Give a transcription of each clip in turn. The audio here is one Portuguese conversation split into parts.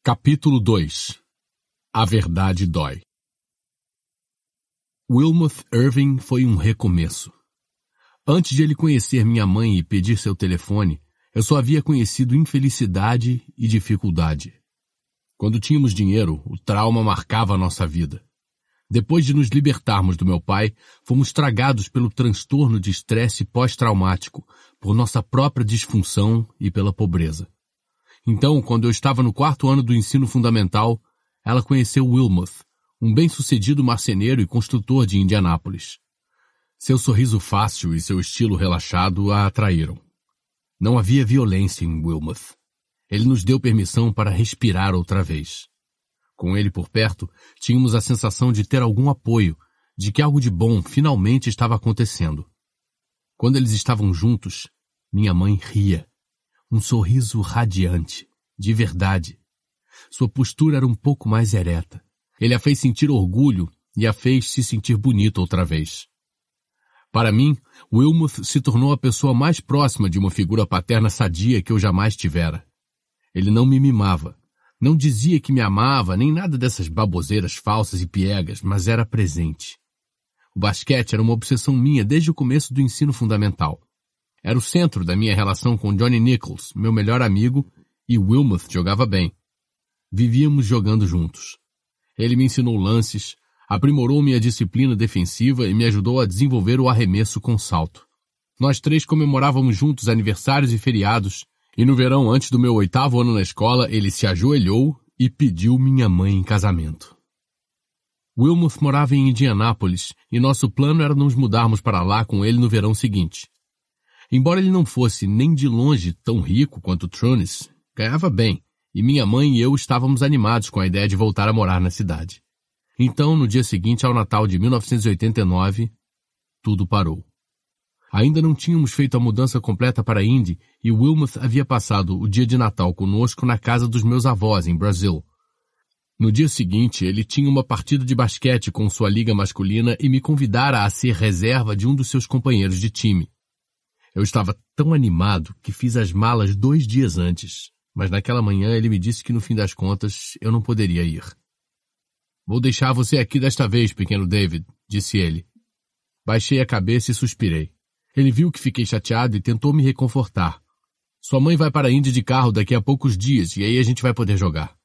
Capítulo 2. A verdade dói. Wilmoth Irving foi um recomeço. Antes de ele conhecer minha mãe e pedir seu telefone, eu só havia conhecido infelicidade e dificuldade. Quando tínhamos dinheiro, o trauma marcava a nossa vida. Depois de nos libertarmos do meu pai, fomos tragados pelo transtorno de estresse pós-traumático, por nossa própria disfunção e pela pobreza. Então, quando eu estava no 4º ano do ensino fundamental, ela conheceu Wilmoth, um bem-sucedido marceneiro e construtor de Indianápolis. Seu sorriso fácil e seu estilo relaxado a atraíram. Não havia violência em Wilmoth. Ele nos deu permissão para respirar outra vez. Com ele por perto, tínhamos a sensação de ter algum apoio, de que algo de bom finalmente estava acontecendo. Quando eles estavam juntos, minha mãe ria. Um sorriso radiante, de verdade. Sua postura era um pouco mais ereta. Ele a fez sentir orgulho e a fez se sentir bonita outra vez. Para mim, Wilmoth se tornou a pessoa mais próxima de uma figura paterna sadia que eu jamais tivera. Ele não me mimava. Não dizia que me amava, nem nada dessas baboseiras falsas e piegas, mas era presente. O basquete era uma obsessão minha desde o começo do ensino fundamental. Era o centro da minha relação com Johnny Nichols, meu melhor amigo, e Wilmoth jogava bem. Vivíamos jogando juntos. Ele me ensinou lances, aprimorou minha disciplina defensiva e me ajudou a desenvolver o arremesso com salto. Nós três comemorávamos juntos aniversários e feriados, e no verão antes do meu 8º ano na escola, ele se ajoelhou e pediu minha mãe em casamento. Wilmoth morava em Indianápolis, e nosso plano era nos mudarmos para lá com ele no verão seguinte. Embora ele não fosse nem de longe tão rico quanto Trunis, ganhava bem, e minha mãe e eu estávamos animados com a ideia de voltar a morar na cidade. Então, no dia seguinte ao Natal de 1989, tudo parou. Ainda não tínhamos feito a mudança completa para Indy e Wilmoth havia passado o dia de Natal conosco na casa dos meus avós, em Brasil. No dia seguinte, ele tinha uma partida de basquete com sua liga masculina e me convidara a ser reserva de um dos seus companheiros de time. Eu estava tão animado que fiz as malas 2 dias antes, mas naquela manhã ele me disse que no fim das contas eu não poderia ir. "Vou deixar você aqui desta vez, pequeno David", disse ele. Baixei a cabeça e suspirei. Ele viu que fiquei chateado e tentou me reconfortar. "Sua mãe vai para a Índia de carro daqui a poucos dias e aí a gente vai poder jogar."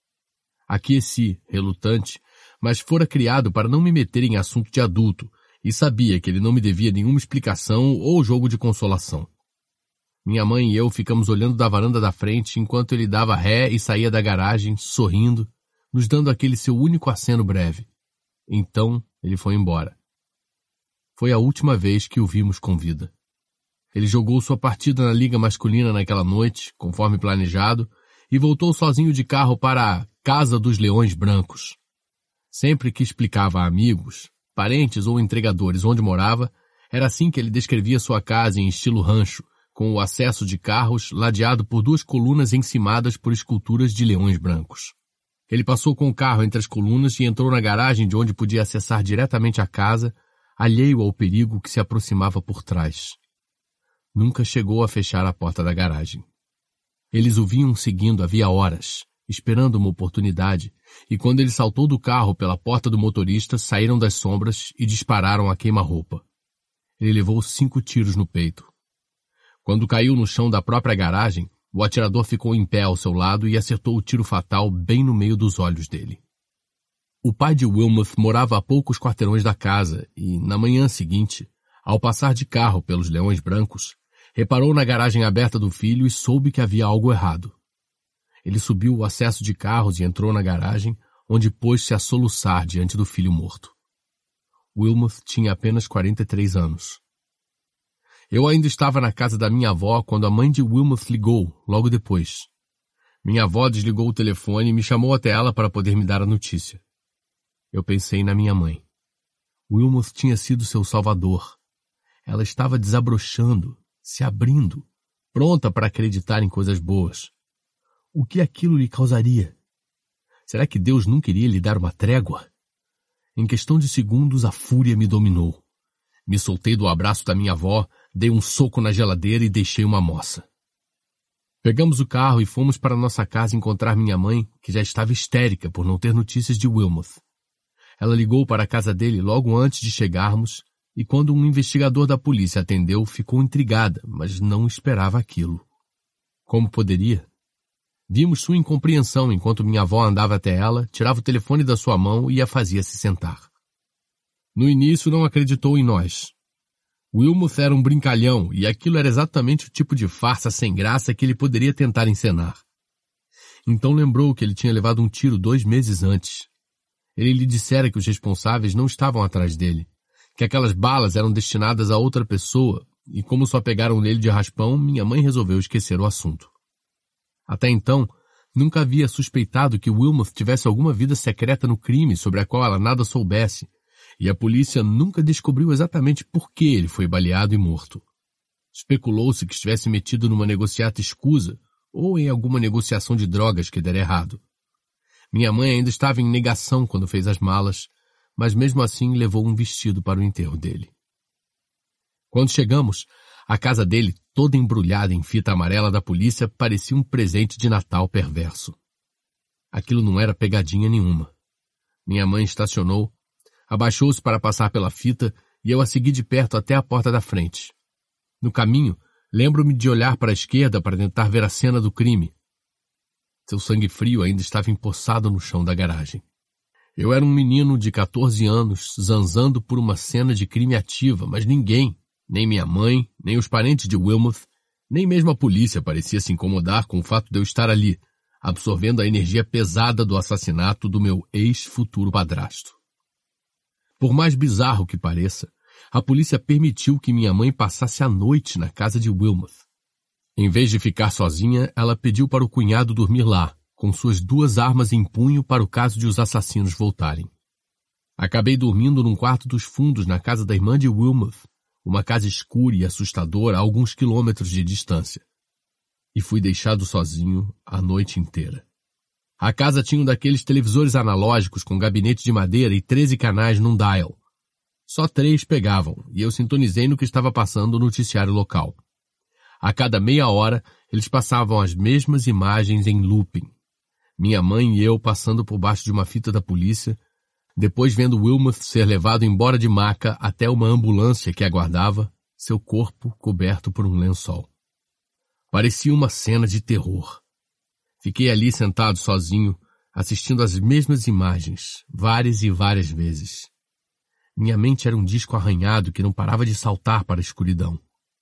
Aqueci, relutante, mas fora criado para não me meter em assunto de adulto, e sabia que ele não me devia nenhuma explicação ou jogo de consolação. Minha mãe e eu ficamos olhando da varanda da frente enquanto ele dava ré e saía da garagem, sorrindo, nos dando aquele seu único aceno breve. Então, ele foi embora. Foi a última vez que o vimos com vida. Ele jogou sua partida na liga masculina naquela noite, conforme planejado, e voltou sozinho de carro para a Casa dos Leões Brancos. Sempre que explicava a amigos, parentes ou entregadores onde morava, era assim que ele descrevia sua casa em estilo rancho, com o acesso de carros ladeado por 2 colunas encimadas por esculturas de leões brancos. Ele passou com o carro entre as colunas e entrou na garagem de onde podia acessar diretamente a casa, alheio ao perigo que se aproximava por trás. Nunca chegou a fechar a porta da garagem. Eles o vinham seguindo havia horas, esperando uma oportunidade, e quando ele saltou do carro pela porta do motorista, saíram das sombras e dispararam a queima-roupa. Ele levou 5 tiros no peito. Quando caiu no chão da própria garagem, o atirador ficou em pé ao seu lado e acertou o tiro fatal bem no meio dos olhos dele. O pai de Wilmoth morava a poucos quarteirões da casa e, na manhã seguinte, ao passar de carro pelos Leões Brancos, reparou na garagem aberta do filho e soube que havia algo errado. Ele subiu o acesso de carros e entrou na garagem, onde pôs-se a soluçar diante do filho morto. Wilmoth tinha apenas 43 anos. Eu ainda estava na casa da minha avó quando a mãe de Wilmoth ligou, logo depois. Minha avó desligou o telefone e me chamou até ela para poder me dar a notícia. Eu pensei na minha mãe. Wilmoth tinha sido seu salvador. Ela estava desabrochando, se abrindo, pronta para acreditar em coisas boas. O que aquilo lhe causaria? Será que Deus não queria lhe dar uma trégua? Em questão de segundos, a fúria me dominou. Me soltei do abraço da minha avó, dei um soco na geladeira e deixei uma moça. Pegamos o carro e fomos para nossa casa encontrar minha mãe, que já estava histérica por não ter notícias de Wilmoth. Ela ligou para a casa dele logo antes de chegarmos e quando um investigador da polícia atendeu, ficou intrigada, mas não esperava aquilo. Como poderia? Vimos sua incompreensão enquanto minha avó andava até ela, tirava o telefone da sua mão e a fazia se sentar. No início não acreditou em nós. Wilmoth era um brincalhão e aquilo era exatamente o tipo de farsa sem graça que ele poderia tentar encenar. Então lembrou que ele tinha levado um tiro 2 meses antes. Ele lhe dissera que os responsáveis não estavam atrás dele, que aquelas balas eram destinadas a outra pessoa e como só pegaram nele de raspão, minha mãe resolveu esquecer o assunto. Até então, nunca havia suspeitado que Wilmoth tivesse alguma vida secreta no crime sobre a qual ela nada soubesse, e a polícia nunca descobriu exatamente por que ele foi baleado e morto. Especulou-se que estivesse metido numa negociata escusa ou em alguma negociação de drogas que dera errado. Minha mãe ainda estava em negação quando fez as malas, mas mesmo assim levou um vestido para o enterro dele. Quando chegamos, a casa dele, toda embrulhada em fita amarela da polícia, parecia um presente de Natal perverso. Aquilo não era pegadinha nenhuma. Minha mãe estacionou, abaixou-se para passar pela fita e eu a segui de perto até a porta da frente. No caminho, lembro-me de olhar para a esquerda para tentar ver a cena do crime. Seu sangue frio ainda estava empoçado no chão da garagem. Eu era um menino de 14 anos, zanzando por uma cena de crime ativa, mas ninguém, nem minha mãe, nem os parentes de Wilmoth, nem mesmo a polícia parecia se incomodar com o fato de eu estar ali, absorvendo a energia pesada do assassinato do meu ex-futuro padrasto. Por mais bizarro que pareça, a polícia permitiu que minha mãe passasse a noite na casa de Wilmoth. Em vez de ficar sozinha, ela pediu para o cunhado dormir lá, com suas 2 armas em punho para o caso de os assassinos voltarem. Acabei dormindo num quarto dos fundos na casa da irmã de Wilmoth, uma casa escura e assustadora a alguns quilômetros de distância. E fui deixado sozinho a noite inteira. A casa tinha um daqueles televisores analógicos com gabinete de madeira e 13 canais num dial. Só 3 pegavam, e eu sintonizei no que estava passando no noticiário local. A cada meia hora, eles passavam as mesmas imagens em looping. Minha mãe e eu passando por baixo de uma fita da polícia, depois vendo Wilmoth ser levado embora de maca até uma ambulância que aguardava, seu corpo coberto por um lençol. Parecia uma cena de terror. Fiquei ali sentado sozinho, assistindo às mesmas imagens, várias e várias vezes. Minha mente era um disco arranhado que não parava de saltar para a escuridão.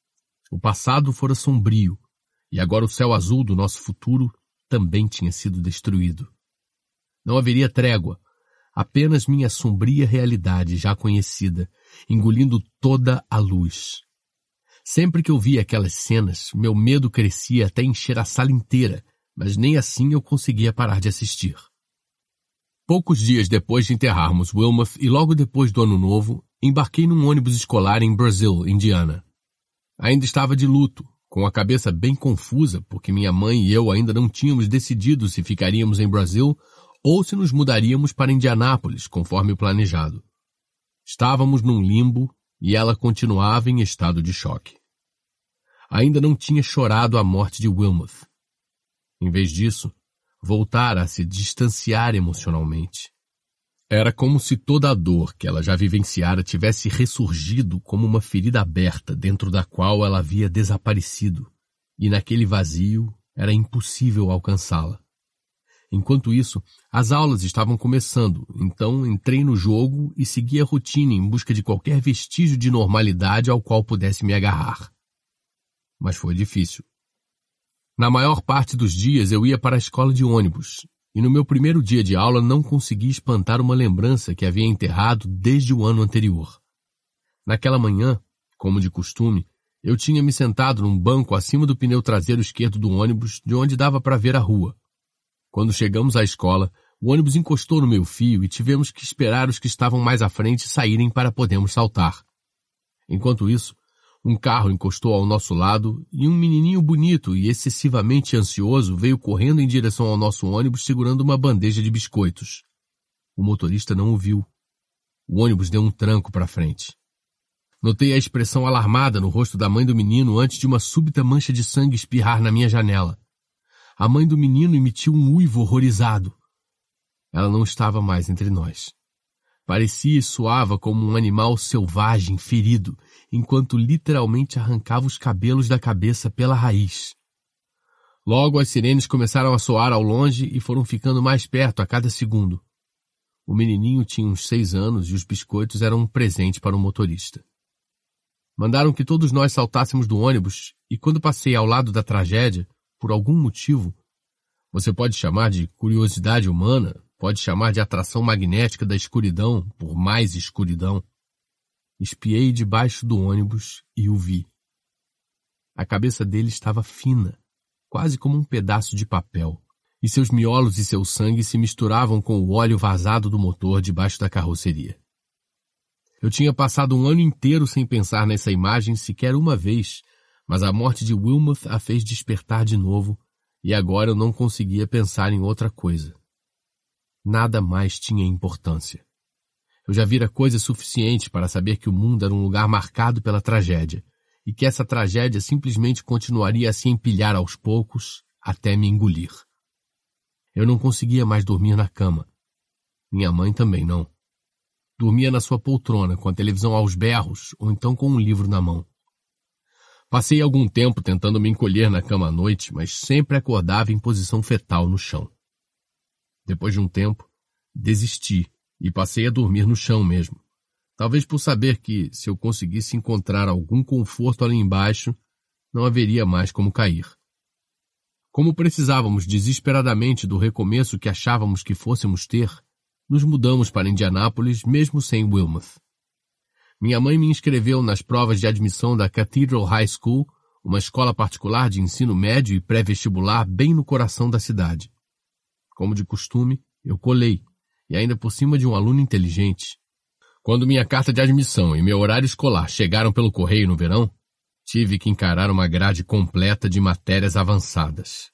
O passado fora sombrio, e agora o céu azul do nosso futuro também tinha sido destruído. Não haveria trégua, apenas minha sombria realidade já conhecida, engolindo toda a luz. Sempre que eu via aquelas cenas, meu medo crescia até encher a sala inteira, mas nem assim eu conseguia parar de assistir. Poucos dias depois de enterrarmos Wilmoth e logo depois do Ano Novo, embarquei num ônibus escolar em Brazil, Indiana. Ainda estava de luto, com a cabeça bem confusa, porque minha mãe e eu ainda não tínhamos decidido se ficaríamos em Brazil ou se nos mudaríamos para Indianápolis, conforme planejado. Estávamos num limbo e ela continuava em estado de choque. Ainda não tinha chorado a morte de Wilmoth. Em vez disso, voltara a se distanciar emocionalmente. Era como se toda a dor que ela já vivenciara tivesse ressurgido como uma ferida aberta dentro da qual ela havia desaparecido, e naquele vazio era impossível alcançá-la. Enquanto isso, as aulas estavam começando, então entrei no jogo e segui a rotina em busca de qualquer vestígio de normalidade ao qual pudesse me agarrar. Mas foi difícil. Na maior parte dos dias eu ia para a escola de ônibus, e no meu primeiro dia de aula não consegui espantar uma lembrança que havia enterrado desde o ano anterior. Naquela manhã, como de costume, eu tinha me sentado num banco acima do pneu traseiro esquerdo do ônibus, de onde dava para ver a rua. Quando chegamos à escola, o ônibus encostou no meu fio e tivemos que esperar os que estavam mais à frente saírem para podermos saltar. Enquanto isso, um carro encostou ao nosso lado e um menininho bonito e excessivamente ansioso veio correndo em direção ao nosso ônibus segurando uma bandeja de biscoitos. O motorista não o viu. O ônibus deu um tranco para frente. Notei a expressão alarmada no rosto da mãe do menino antes de uma súbita mancha de sangue espirrar na minha janela. A mãe do menino emitiu um uivo horrorizado. Ela não estava mais entre nós. Parecia e soava como um animal selvagem ferido, enquanto literalmente arrancava os cabelos da cabeça pela raiz. Logo as sirenes começaram a soar ao longe e foram ficando mais perto a cada segundo. O menininho tinha uns 6 anos e os biscoitos eram um presente para o motorista. Mandaram que todos nós saltássemos do ônibus e quando passei ao lado da tragédia, por algum motivo, você pode chamar de curiosidade humana, pode chamar de atração magnética da escuridão, por mais escuridão. Espiei debaixo do ônibus e o vi. A cabeça dele estava fina, quase como um pedaço de papel, e seus miolos e seu sangue se misturavam com o óleo vazado do motor debaixo da carroceria. Eu tinha passado um ano inteiro sem pensar nessa imagem sequer uma vez, mas a morte de Wilmoth a fez despertar de novo, e agora eu não conseguia pensar em outra coisa. Nada mais tinha importância. Eu já vira coisa suficiente para saber que o mundo era um lugar marcado pela tragédia, e que essa tragédia simplesmente continuaria a se empilhar aos poucos até me engolir. Eu não conseguia mais dormir na cama. Minha mãe também não. Dormia na sua poltrona, com a televisão aos berros, ou então com um livro na mão. Passei algum tempo tentando me encolher na cama à noite, mas sempre acordava em posição fetal no chão. Depois de um tempo, desisti e passei a dormir no chão mesmo. Talvez por saber que, se eu conseguisse encontrar algum conforto ali embaixo, não haveria mais como cair. Como precisávamos desesperadamente do recomeço que achávamos que fôssemos ter, nos mudamos para Indianápolis mesmo sem Wilmoth. Minha mãe me inscreveu nas provas de admissão da Cathedral High School, uma escola particular de ensino médio e pré-vestibular bem no coração da cidade. Como de costume, eu colei, e ainda por cima de um aluno inteligente. Quando minha carta de admissão e meu horário escolar chegaram pelo correio no verão, tive que encarar uma grade completa de matérias avançadas.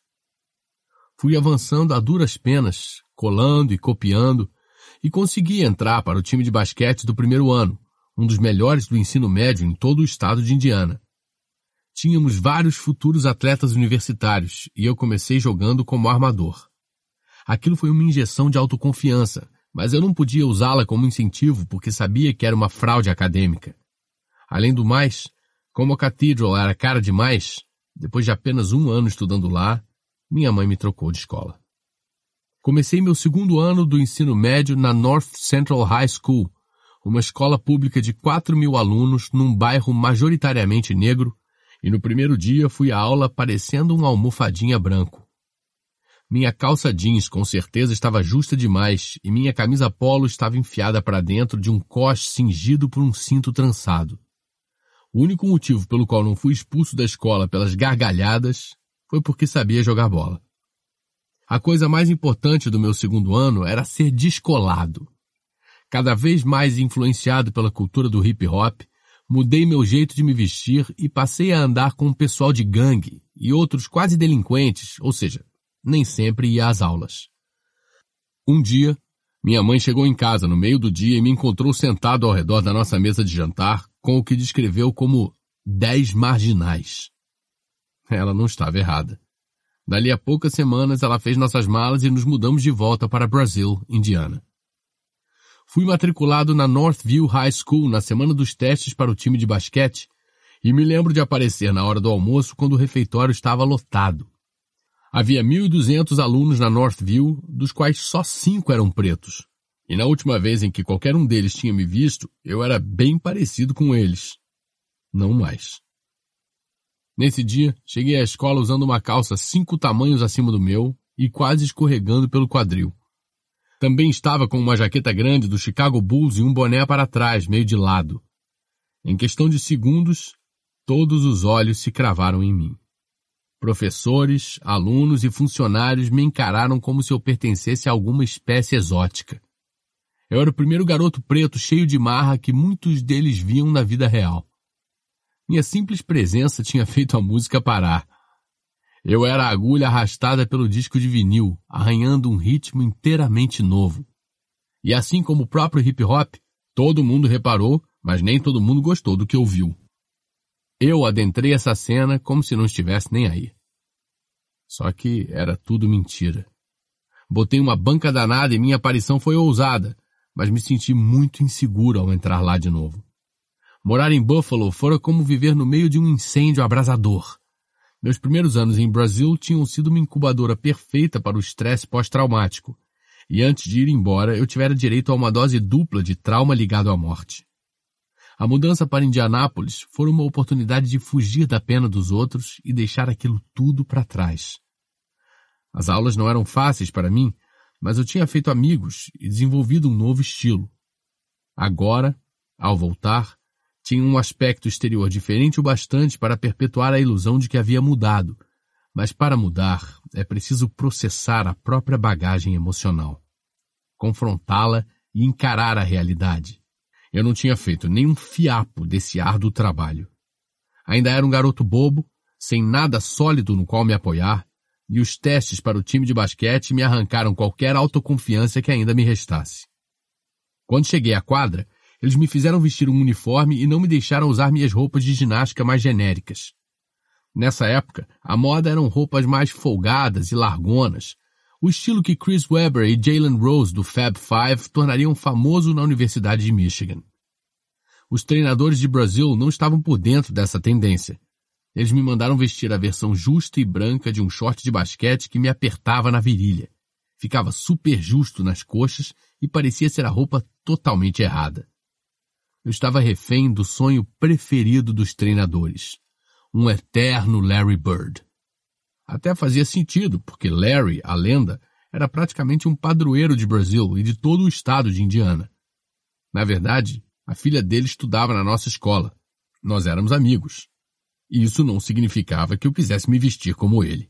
Fui avançando a duras penas, colando e copiando, e consegui entrar para o time de basquete do primeiro ano, um dos melhores do ensino médio em todo o estado de Indiana. Tínhamos vários futuros atletas universitários, e eu comecei jogando como armador. Aquilo foi uma injeção de autoconfiança, mas eu não podia usá-la como incentivo porque sabia que era uma fraude acadêmica. Além do mais, como a Cathedral era cara demais, depois de apenas 1 ano estudando lá, minha mãe me trocou de escola. Comecei meu 2º ano do ensino médio na North Central High School, uma escola pública de 4.000 alunos num bairro majoritariamente negro, e no primeiro dia fui à aula parecendo um almofadinha branco. Minha calça jeans com certeza estava justa demais e minha camisa polo estava enfiada para dentro de um coche cingido por um cinto trançado. O único motivo pelo qual não fui expulso da escola pelas gargalhadas foi porque sabia jogar bola. A coisa mais importante do meu 2º ano era ser descolado. Cada vez mais influenciado pela cultura do hip-hop, mudei meu jeito de me vestir e passei a andar com um pessoal de gangue e outros quase delinquentes, ou seja, nem sempre ia às aulas. Um dia, minha mãe chegou em casa no meio do dia e me encontrou sentado ao redor da nossa mesa de jantar com o que descreveu como 10 marginais. Ela não estava errada. Dali a poucas semanas ela fez nossas malas e nos mudamos de volta para Brazil, Indiana. Fui matriculado na Northview High School na semana dos testes para o time de basquete e me lembro de aparecer na hora do almoço quando o refeitório estava lotado. Havia 1.200 alunos na Northview, dos quais só 5 eram pretos. E na última vez em que qualquer um deles tinha me visto, eu era bem parecido com eles. Não mais. Nesse dia, cheguei à escola usando uma calça 5 tamanhos acima do meu e quase escorregando pelo quadril. Também estava com uma jaqueta grande do Chicago Bulls e um boné para trás, meio de lado. Em questão de segundos, todos os olhos se cravaram em mim. Professores, alunos e funcionários me encararam como se eu pertencesse a alguma espécie exótica. Eu era o primeiro garoto preto cheio de marra que muitos deles viam na vida real. Minha simples presença tinha feito a música parar. Eu era a agulha arrastada pelo disco de vinil, arranhando um ritmo inteiramente novo. E assim como o próprio hip-hop, todo mundo reparou, mas nem todo mundo gostou do que ouviu. Eu adentrei essa cena como se não estivesse nem aí. Só que era tudo mentira. Botei uma banca danada e minha aparição foi ousada, mas me senti muito inseguro ao entrar lá de novo. Morar em Buffalo fora como viver no meio de um incêndio abrasador. Meus primeiros anos em Brasil tinham sido uma incubadora perfeita para o estresse pós-traumático, e antes de ir embora eu tivera direito a uma dose dupla de trauma ligado à morte. A mudança para Indianápolis foi uma oportunidade de fugir da pena dos outros e deixar aquilo tudo para trás. As aulas não eram fáceis para mim, mas eu tinha feito amigos e desenvolvido um novo estilo. Agora, ao voltar, tinha um aspecto exterior diferente o bastante para perpetuar a ilusão de que havia mudado, mas para mudar é preciso processar a própria bagagem emocional, confrontá-la e encarar a realidade. Eu não tinha feito nem um fiapo desse árduo trabalho. Ainda era um garoto bobo, sem nada sólido no qual me apoiar, e os testes para o time de basquete me arrancaram qualquer autoconfiança que ainda me restasse. Quando cheguei à quadra, eles me fizeram vestir um uniforme e não me deixaram usar minhas roupas de ginástica mais genéricas. Nessa época, a moda eram roupas mais folgadas e largonas, o estilo que Chris Webber e Jalen Rose do Fab Five tornariam famoso na Universidade de Michigan. Os treinadores de Brasil não estavam por dentro dessa tendência. Eles me mandaram vestir a versão justa e branca de um short de basquete que me apertava na virilha. Ficava super justo nas coxas e parecia ser a roupa totalmente errada. Eu estava refém do sonho preferido dos treinadores, um eterno Larry Bird. Até fazia sentido, porque Larry, a lenda, era praticamente um padroeiro de Brasil e de todo o estado de Indiana. Na verdade, a filha dele estudava na nossa escola. Nós éramos amigos. E isso não significava que eu quisesse me vestir como ele.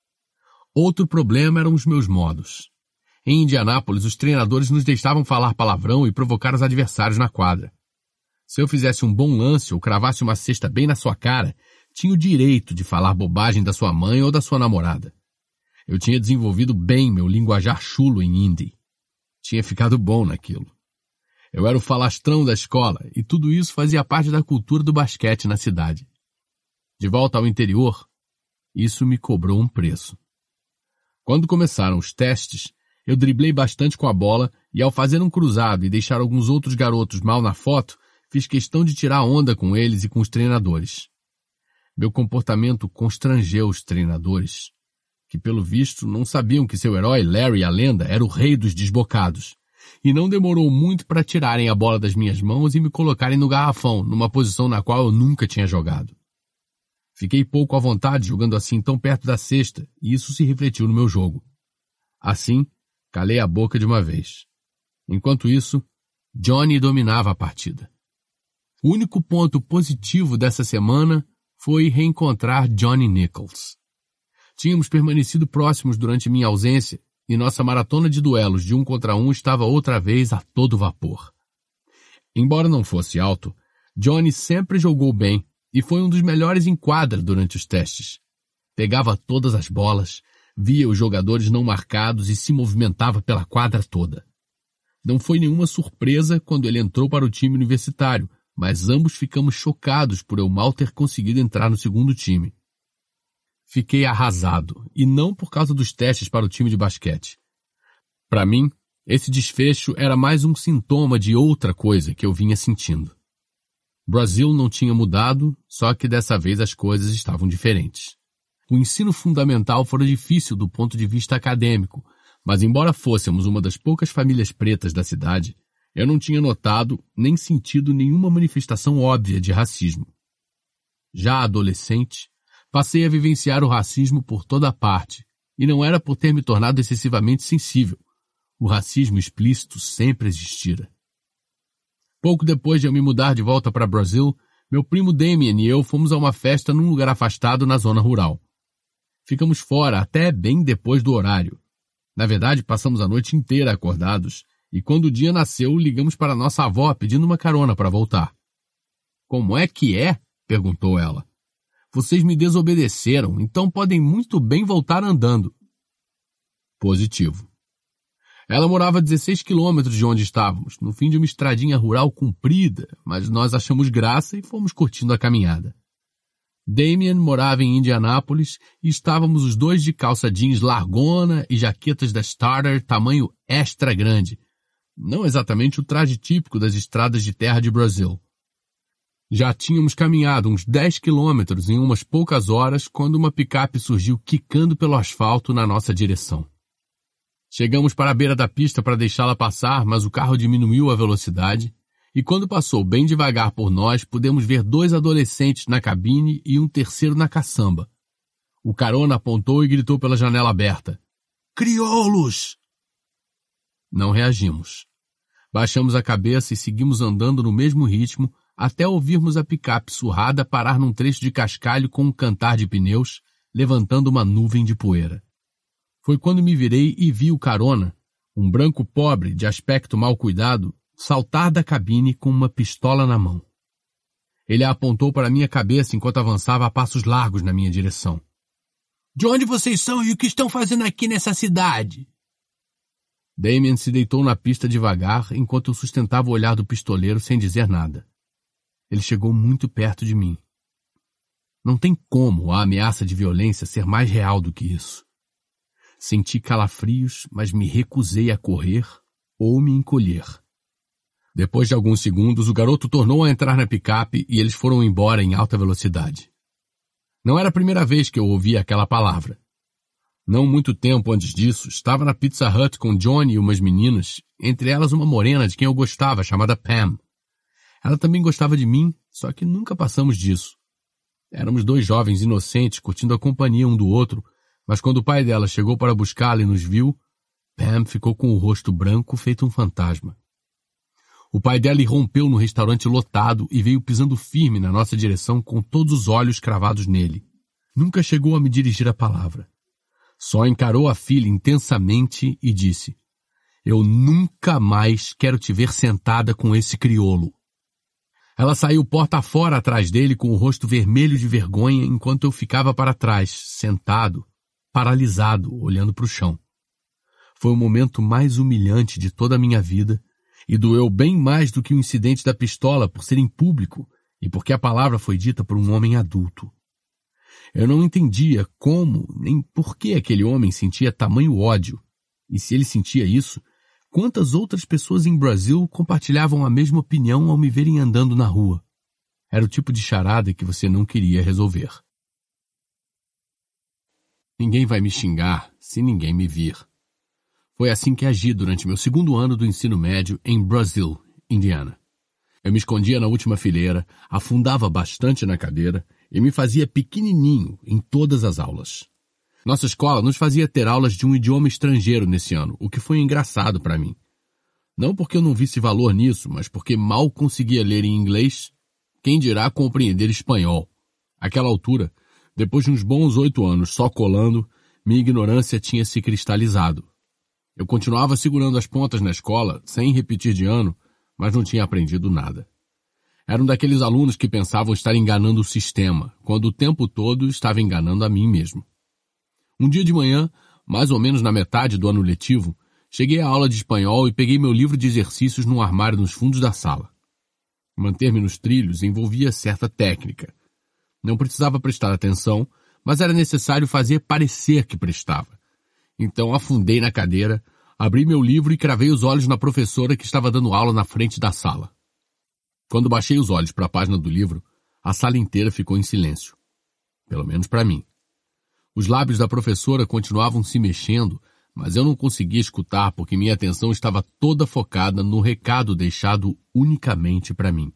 Outro problema eram os meus modos. Em Indianápolis, os treinadores nos deixavam falar palavrão e provocar os adversários na quadra. Se eu fizesse um bom lance ou cravasse uma cesta bem na sua cara, tinha o direito de falar bobagem da sua mãe ou da sua namorada. Eu tinha desenvolvido bem meu linguajar chulo em hindi. Tinha ficado bom naquilo. Eu era o falastrão da escola e tudo isso fazia parte da cultura do basquete na cidade. De volta ao interior, isso me cobrou um preço. Quando começaram os testes, eu driblei bastante com a bola e ao fazer um cruzado e deixar alguns outros garotos mal na foto, fiz questão de tirar onda com eles e com os treinadores. Meu comportamento constrangeu os treinadores, que pelo visto não sabiam que seu herói, Larry, a lenda, era o rei dos desbocados, e não demorou muito para tirarem a bola das minhas mãos e me colocarem no garrafão, numa posição na qual eu nunca tinha jogado. Fiquei pouco à vontade jogando assim tão perto da cesta, e isso se refletiu no meu jogo. Assim, calei a boca de uma vez. Enquanto isso, Johnny dominava a partida. O único ponto positivo dessa semana foi reencontrar Johnny Nichols. Tínhamos permanecido próximos durante minha ausência e nossa maratona de duelos de 1 contra 1 estava outra vez a todo vapor. Embora não fosse alto, Johnny sempre jogou bem e foi um dos melhores em quadra durante os testes. Pegava todas as bolas, via os jogadores não marcados e se movimentava pela quadra toda. Não foi nenhuma surpresa quando ele entrou para o time universitário, mas ambos ficamos chocados por eu mal ter conseguido entrar no segundo time. Fiquei arrasado, e não por causa dos testes para o time de basquete. Para mim, esse desfecho era mais um sintoma de outra coisa que eu vinha sentindo. Brasil não tinha mudado, só que dessa vez as coisas estavam diferentes. O ensino fundamental fora difícil do ponto de vista acadêmico, mas embora fôssemos uma das poucas famílias pretas da cidade, eu não tinha notado nem sentido nenhuma manifestação óbvia de racismo. Já adolescente, passei a vivenciar o racismo por toda parte, e não era por ter me tornado excessivamente sensível. O racismo explícito sempre existira. Pouco depois de eu me mudar de volta para Brasil, meu primo Damien e eu fomos a uma festa num lugar afastado na zona rural. Ficamos fora até bem depois do horário. Na verdade, passamos a noite inteira acordados, e quando o dia nasceu, ligamos para nossa avó pedindo uma carona para voltar. Como é que é? Perguntou ela. Vocês me desobedeceram, então podem muito bem voltar andando. Positivo. Ela morava a 16 quilômetros de onde estávamos, no fim de uma estradinha rural comprida, mas nós achamos graça e fomos curtindo a caminhada. Damien morava em Indianápolis e estávamos os dois de calça jeans largona e jaquetas da Starter tamanho extra grande. Não exatamente o traje típico das estradas de terra de Brasil. Já tínhamos caminhado uns 10 quilômetros em umas poucas horas quando uma picape surgiu quicando pelo asfalto na nossa direção. Chegamos para a beira da pista para deixá-la passar, mas o carro diminuiu a velocidade e quando passou bem devagar por nós, pudemos ver 2 adolescentes na cabine e um terceiro na caçamba. O carona apontou e gritou pela janela aberta: "Crioulos!" Não reagimos. Baixamos a cabeça e seguimos andando no mesmo ritmo até ouvirmos a picape surrada parar num trecho de cascalho com um cantar de pneus, levantando uma nuvem de poeira. Foi quando me virei e vi o carona, um branco pobre de aspecto mal cuidado, saltar da cabine com uma pistola na mão. Ele a apontou para minha cabeça enquanto avançava a passos largos na minha direção. "De onde vocês são e o que estão fazendo aqui nessa cidade?" Damien se deitou na pista devagar enquanto eu sustentava o olhar do pistoleiro sem dizer nada. Ele chegou muito perto de mim. Não tem como a ameaça de violência ser mais real do que isso. Senti calafrios, mas me recusei a correr ou me encolher. Depois de alguns segundos, o garoto tornou a entrar na picape e eles foram embora em alta velocidade. Não era a primeira vez que eu ouvia aquela palavra. Não muito tempo antes disso, estava na Pizza Hut com Johnny e umas meninas, entre elas uma morena de quem eu gostava, chamada Pam. Ela também gostava de mim, só que nunca passamos disso. Éramos 2 jovens inocentes curtindo a companhia um do outro, mas quando o pai dela chegou para buscá-la e nos viu, Pam ficou com o rosto branco feito um fantasma. O pai dela irrompeu no restaurante lotado e veio pisando firme na nossa direção com todos os olhos cravados nele. Nunca chegou a me dirigir a palavra. Só encarou a filha intensamente e disse: "Eu nunca mais quero te ver sentada com esse crioulo." Ela saiu porta fora atrás dele com o rosto vermelho de vergonha enquanto eu ficava para trás, sentado, paralisado, olhando para o chão. Foi o momento mais humilhante de toda a minha vida e doeu bem mais do que o incidente da pistola por ser em público e porque a palavra foi dita por um homem adulto. Eu não entendia como nem por que aquele homem sentia tamanho ódio, e se ele sentia isso, quantas outras pessoas em Brasil compartilhavam a mesma opinião ao me verem andando na rua? Era o tipo de charada que você não queria resolver. Ninguém vai me xingar se ninguém me vir. Foi assim que agi durante meu 2º ano do ensino médio em Brazil, Indiana. Eu me escondia na última fileira, afundava bastante na cadeira e me fazia pequenininho em todas as aulas. Nossa escola nos fazia ter aulas de um idioma estrangeiro nesse ano, o que foi engraçado para mim. Não porque eu não visse valor nisso, mas porque mal conseguia ler em inglês, quem dirá compreender espanhol. Àquela altura, depois de uns bons 8 anos só colando, minha ignorância tinha se cristalizado. Eu continuava segurando as pontas na escola, sem repetir de ano, mas não tinha aprendido nada. Era um daqueles alunos que pensavam estar enganando o sistema, quando o tempo todo estava enganando a mim mesmo. Um dia de manhã, mais ou menos na metade do ano letivo, cheguei à aula de espanhol e peguei meu livro de exercícios num armário nos fundos da sala. Manter-me nos trilhos envolvia certa técnica. Não precisava prestar atenção, mas era necessário fazer parecer que prestava. Então afundei na cadeira, abri meu livro e cravei os olhos na professora que estava dando aula na frente da sala. Quando baixei os olhos para a página do livro, a sala inteira ficou em silêncio. Pelo menos para mim. Os lábios da professora continuavam se mexendo, mas eu não conseguia escutar porque minha atenção estava toda focada no recado deixado unicamente para mim.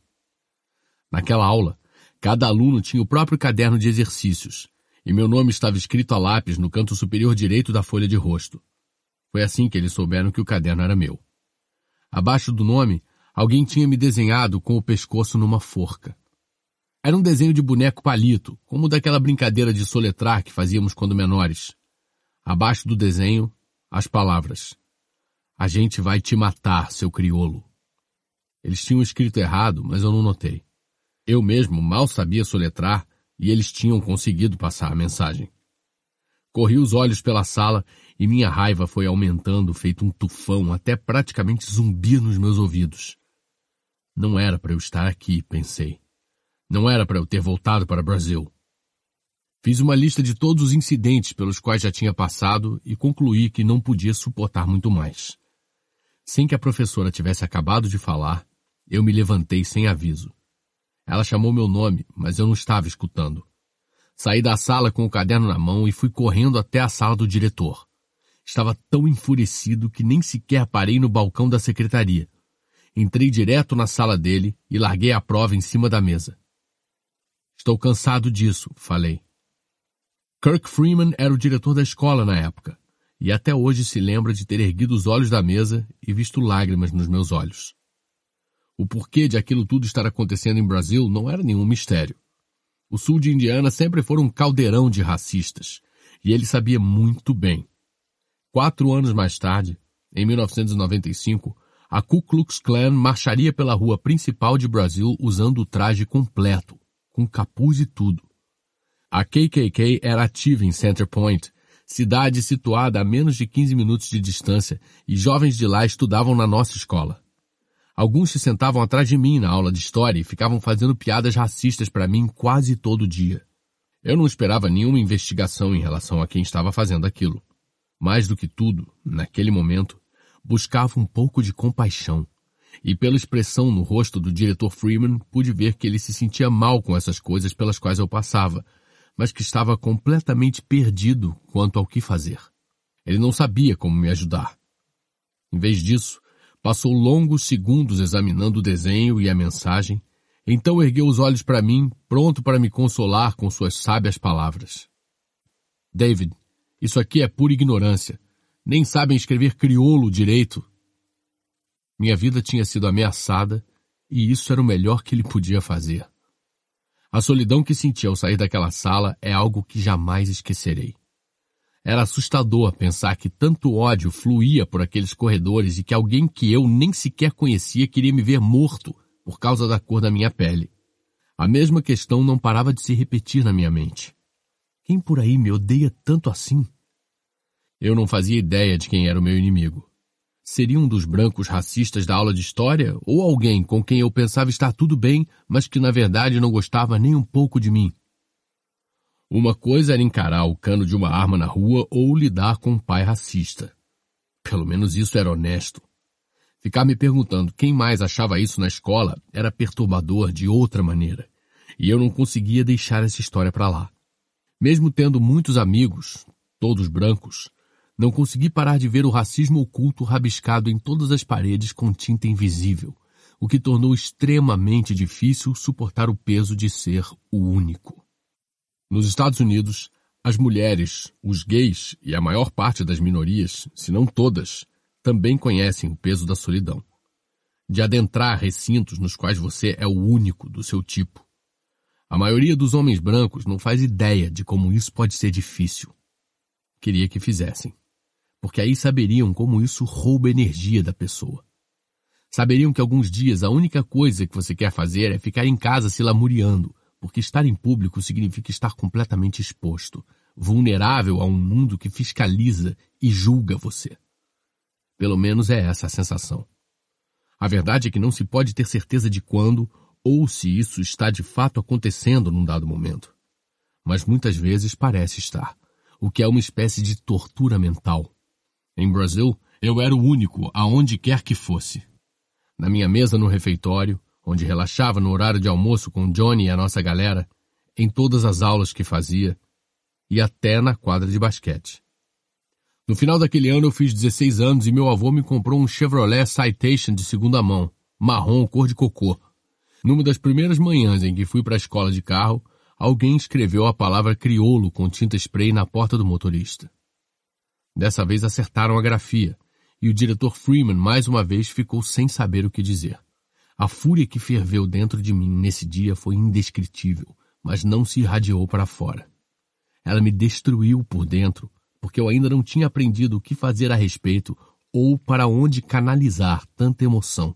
Naquela aula, cada aluno tinha o próprio caderno de exercícios, e meu nome estava escrito a lápis no canto superior direito da folha de rosto. Foi assim que eles souberam que o caderno era meu. Abaixo do nome, alguém tinha me desenhado com o pescoço numa forca. Era um desenho de boneco palito, como daquela brincadeira de soletrar que fazíamos quando menores. Abaixo do desenho, as palavras: "A gente vai te matar, seu crioulo." Eles tinham escrito errado, mas eu não notei. Eu mesmo mal sabia soletrar e eles tinham conseguido passar a mensagem. Corri os olhos pela sala e minha raiva foi aumentando feito um tufão até praticamente zumbir nos meus ouvidos. Não era para eu estar aqui, pensei. Não era para eu ter voltado para o Brasil. Fiz uma lista de todos os incidentes pelos quais já tinha passado e concluí que não podia suportar muito mais. Sem que a professora tivesse acabado de falar, eu me levantei sem aviso. Ela chamou meu nome, mas eu não estava escutando. Saí da sala com o caderno na mão e fui correndo até a sala do diretor. Estava tão enfurecido que nem sequer parei no balcão da secretaria. Entrei direto na sala dele e larguei a prova em cima da mesa. Estou cansado disso, falei. Kirk Freeman era o diretor da escola na época, e até hoje se lembra de ter erguido os olhos da mesa e visto lágrimas nos meus olhos. O porquê de aquilo tudo estar acontecendo em Brasil não era nenhum mistério. O sul de Indiana sempre foi um caldeirão de racistas, e ele sabia muito bem. 4 anos mais tarde, em 1995, a Ku Klux Klan marcharia pela rua principal de Brasil usando o traje completo, com capuz e tudo. A KKK era ativa em Center Point, cidade situada a menos de 15 minutos de distância, e jovens de lá estudavam na nossa escola. Alguns se sentavam atrás de mim na aula de história e ficavam fazendo piadas racistas para mim quase todo dia. Eu não esperava nenhuma investigação em relação a quem estava fazendo aquilo. Mais do que tudo, naquele momento, buscava um pouco de compaixão. E pela expressão no rosto do diretor Freeman, pude ver que ele se sentia mal com essas coisas pelas quais eu passava, mas que estava completamente perdido quanto ao que fazer. Ele não sabia como me ajudar. Em vez disso, passou longos segundos examinando o desenho e a mensagem, então ergueu os olhos para mim, pronto para me consolar com suas sábias palavras. David, isso aqui é pura ignorância. Nem sabem escrever crioulo direito. Minha vida tinha sido ameaçada e isso era o melhor que ele podia fazer. A solidão que senti ao sair daquela sala é algo que jamais esquecerei. Era assustador pensar que tanto ódio fluía por aqueles corredores e que alguém que eu nem sequer conhecia queria me ver morto por causa da cor da minha pele. A mesma questão não parava de se repetir na minha mente. Quem por aí me odeia tanto assim? Eu não fazia ideia de quem era o meu inimigo. Seria um dos brancos racistas da aula de história ou alguém com quem eu pensava estar tudo bem, mas que na verdade não gostava nem um pouco de mim? Uma coisa era encarar o cano de uma arma na rua ou lidar com um pai racista. Pelo menos isso era honesto. Ficar me perguntando quem mais achava isso na escola era perturbador de outra maneira, e eu não conseguia deixar essa história para lá. Mesmo tendo muitos amigos, todos brancos, não consegui parar de ver o racismo oculto rabiscado em todas as paredes com tinta invisível, o que tornou extremamente difícil suportar o peso de ser o único. Nos Estados Unidos, as mulheres, os gays e a maior parte das minorias, se não todas, também conhecem o peso da solidão. De adentrar recintos nos quais você é o único do seu tipo. A maioria dos homens brancos não faz ideia de como isso pode ser difícil. Queria que fizessem. Porque aí saberiam como isso rouba a energia da pessoa. Saberiam que alguns dias a única coisa que você quer fazer é ficar em casa se lamuriando, porque estar em público significa estar completamente exposto, vulnerável a um mundo que fiscaliza e julga você. Pelo menos é essa a sensação. A verdade é que não se pode ter certeza de quando ou se isso está de fato acontecendo num dado momento. Mas muitas vezes parece estar, o que é uma espécie de tortura mental. Em Brasil, eu era o único, aonde quer que fosse. Na minha mesa no refeitório, onde relaxava no horário de almoço com Johnny e a nossa galera, em todas as aulas que fazia, e até na quadra de basquete. No final daquele ano eu fiz 16 anos e meu avô me comprou um Chevrolet Citation de segunda mão, marrom cor de cocô. Numa das primeiras manhãs em que fui para a escola de carro, alguém escreveu a palavra crioulo com tinta spray na porta do motorista. Dessa vez acertaram a grafia, e o diretor Freeman mais uma vez ficou sem saber o que dizer. A fúria que ferveu dentro de mim nesse dia foi indescritível, mas não se irradiou para fora. Ela me destruiu por dentro, porque eu ainda não tinha aprendido o que fazer a respeito ou para onde canalizar tanta emoção.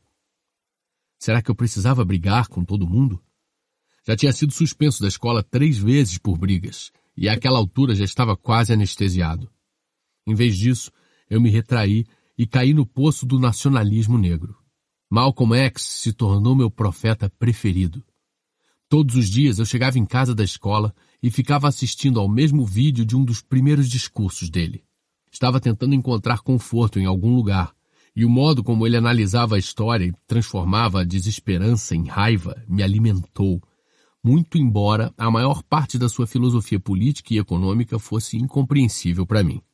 Será que eu precisava brigar com todo mundo? Já tinha sido suspenso da escola 3 vezes por brigas, e àquela altura já estava quase anestesiado. Em vez disso, eu me retraí e caí no poço do nacionalismo negro. Malcolm X se tornou meu profeta preferido. Todos os dias eu chegava em casa da escola e ficava assistindo ao mesmo vídeo de um dos primeiros discursos dele. Estava tentando encontrar conforto em algum lugar, e o modo como ele analisava a história e transformava a desesperança em raiva me alimentou, muito embora a maior parte da sua filosofia política e econômica fosse incompreensível para mim.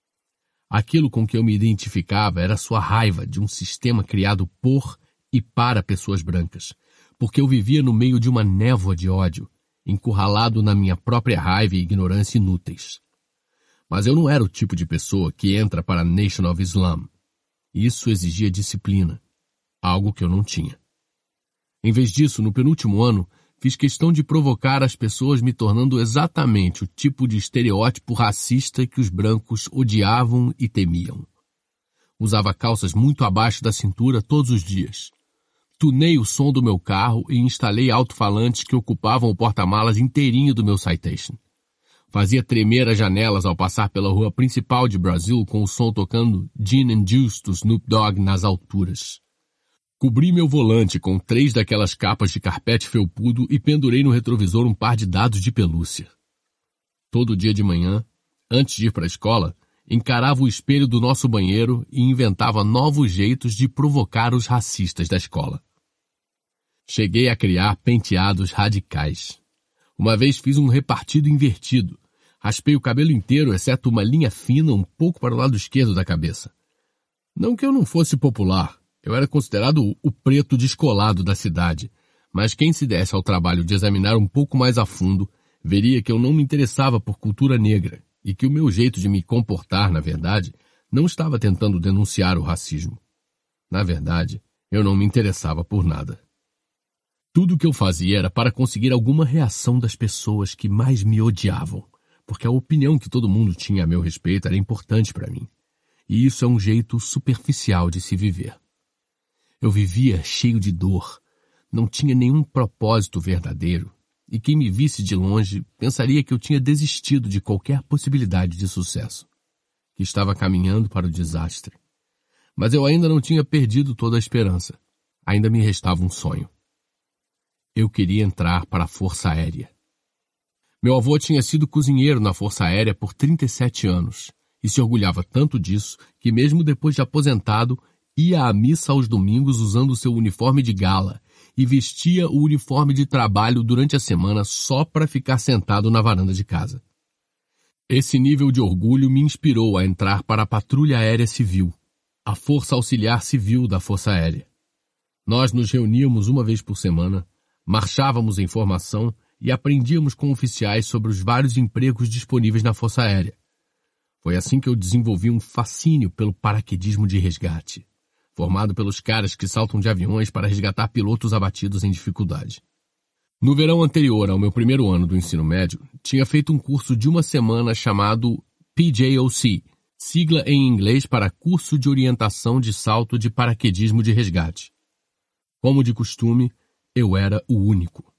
Aquilo com que eu me identificava era sua raiva de um sistema criado por e para pessoas brancas, porque eu vivia no meio de uma névoa de ódio, encurralado na minha própria raiva e ignorância inúteis. Mas eu não era o tipo de pessoa que entra para a Nation of Islam. Isso exigia disciplina, algo que eu não tinha. Em vez disso, no penúltimo ano, fiz questão de provocar as pessoas me tornando exatamente o tipo de estereótipo racista que os brancos odiavam e temiam. Usava calças muito abaixo da cintura todos os dias. Tunei o som do meu carro e instalei alto-falantes que ocupavam o porta-malas inteirinho do meu Citation. Fazia tremer as janelas ao passar pela rua principal de Brasil com o som tocando Gin and Juice do Snoop Dogg nas alturas. Cobri meu volante com 3 daquelas capas de carpete felpudo e pendurei no retrovisor um par de dados de pelúcia. Todo dia de manhã, antes de ir para a escola, encarava o espelho do nosso banheiro e inventava novos jeitos de provocar os racistas da escola. Cheguei a criar penteados radicais. Uma vez fiz um repartido invertido. Raspei o cabelo inteiro, exceto uma linha fina um pouco para o lado esquerdo da cabeça. Não que eu não fosse popular. Eu era considerado o preto descolado da cidade. Mas quem se desse ao trabalho de examinar um pouco mais a fundo, veria que eu não me interessava por cultura negra e que o meu jeito de me comportar, na verdade, não estava tentando denunciar o racismo. Na verdade, eu não me interessava por nada. Tudo o que eu fazia era para conseguir alguma reação das pessoas que mais me odiavam, porque a opinião que todo mundo tinha a meu respeito era importante para mim. E isso é um jeito superficial de se viver. Eu vivia cheio de dor, não tinha nenhum propósito verdadeiro, e quem me visse de longe pensaria que eu tinha desistido de qualquer possibilidade de sucesso, que estava caminhando para o desastre. Mas eu ainda não tinha perdido toda a esperança. Ainda me restava um sonho. Eu queria entrar para a Força Aérea. Meu avô tinha sido cozinheiro na Força Aérea por 37 anos e se orgulhava tanto disso que mesmo depois de aposentado, ia à missa aos domingos usando seu uniforme de gala e vestia o uniforme de trabalho durante a semana só para ficar sentado na varanda de casa. Esse nível de orgulho me inspirou a entrar para a Patrulha Aérea Civil, a Força Auxiliar Civil da Força Aérea. Nós nos reuníamos uma vez por semana, marchávamos em formação e aprendíamos com oficiais sobre os vários empregos disponíveis na Força Aérea. Foi assim que eu desenvolvi um fascínio pelo paraquedismo de resgate, formado pelos caras que saltam de aviões para resgatar pilotos abatidos em dificuldade. No verão anterior ao meu primeiro ano do ensino médio, tinha feito um curso de uma semana chamado PJOC, sigla em inglês para Curso de Orientação de Salto de Paraquedismo de Resgate. Como de costume, eu era o único.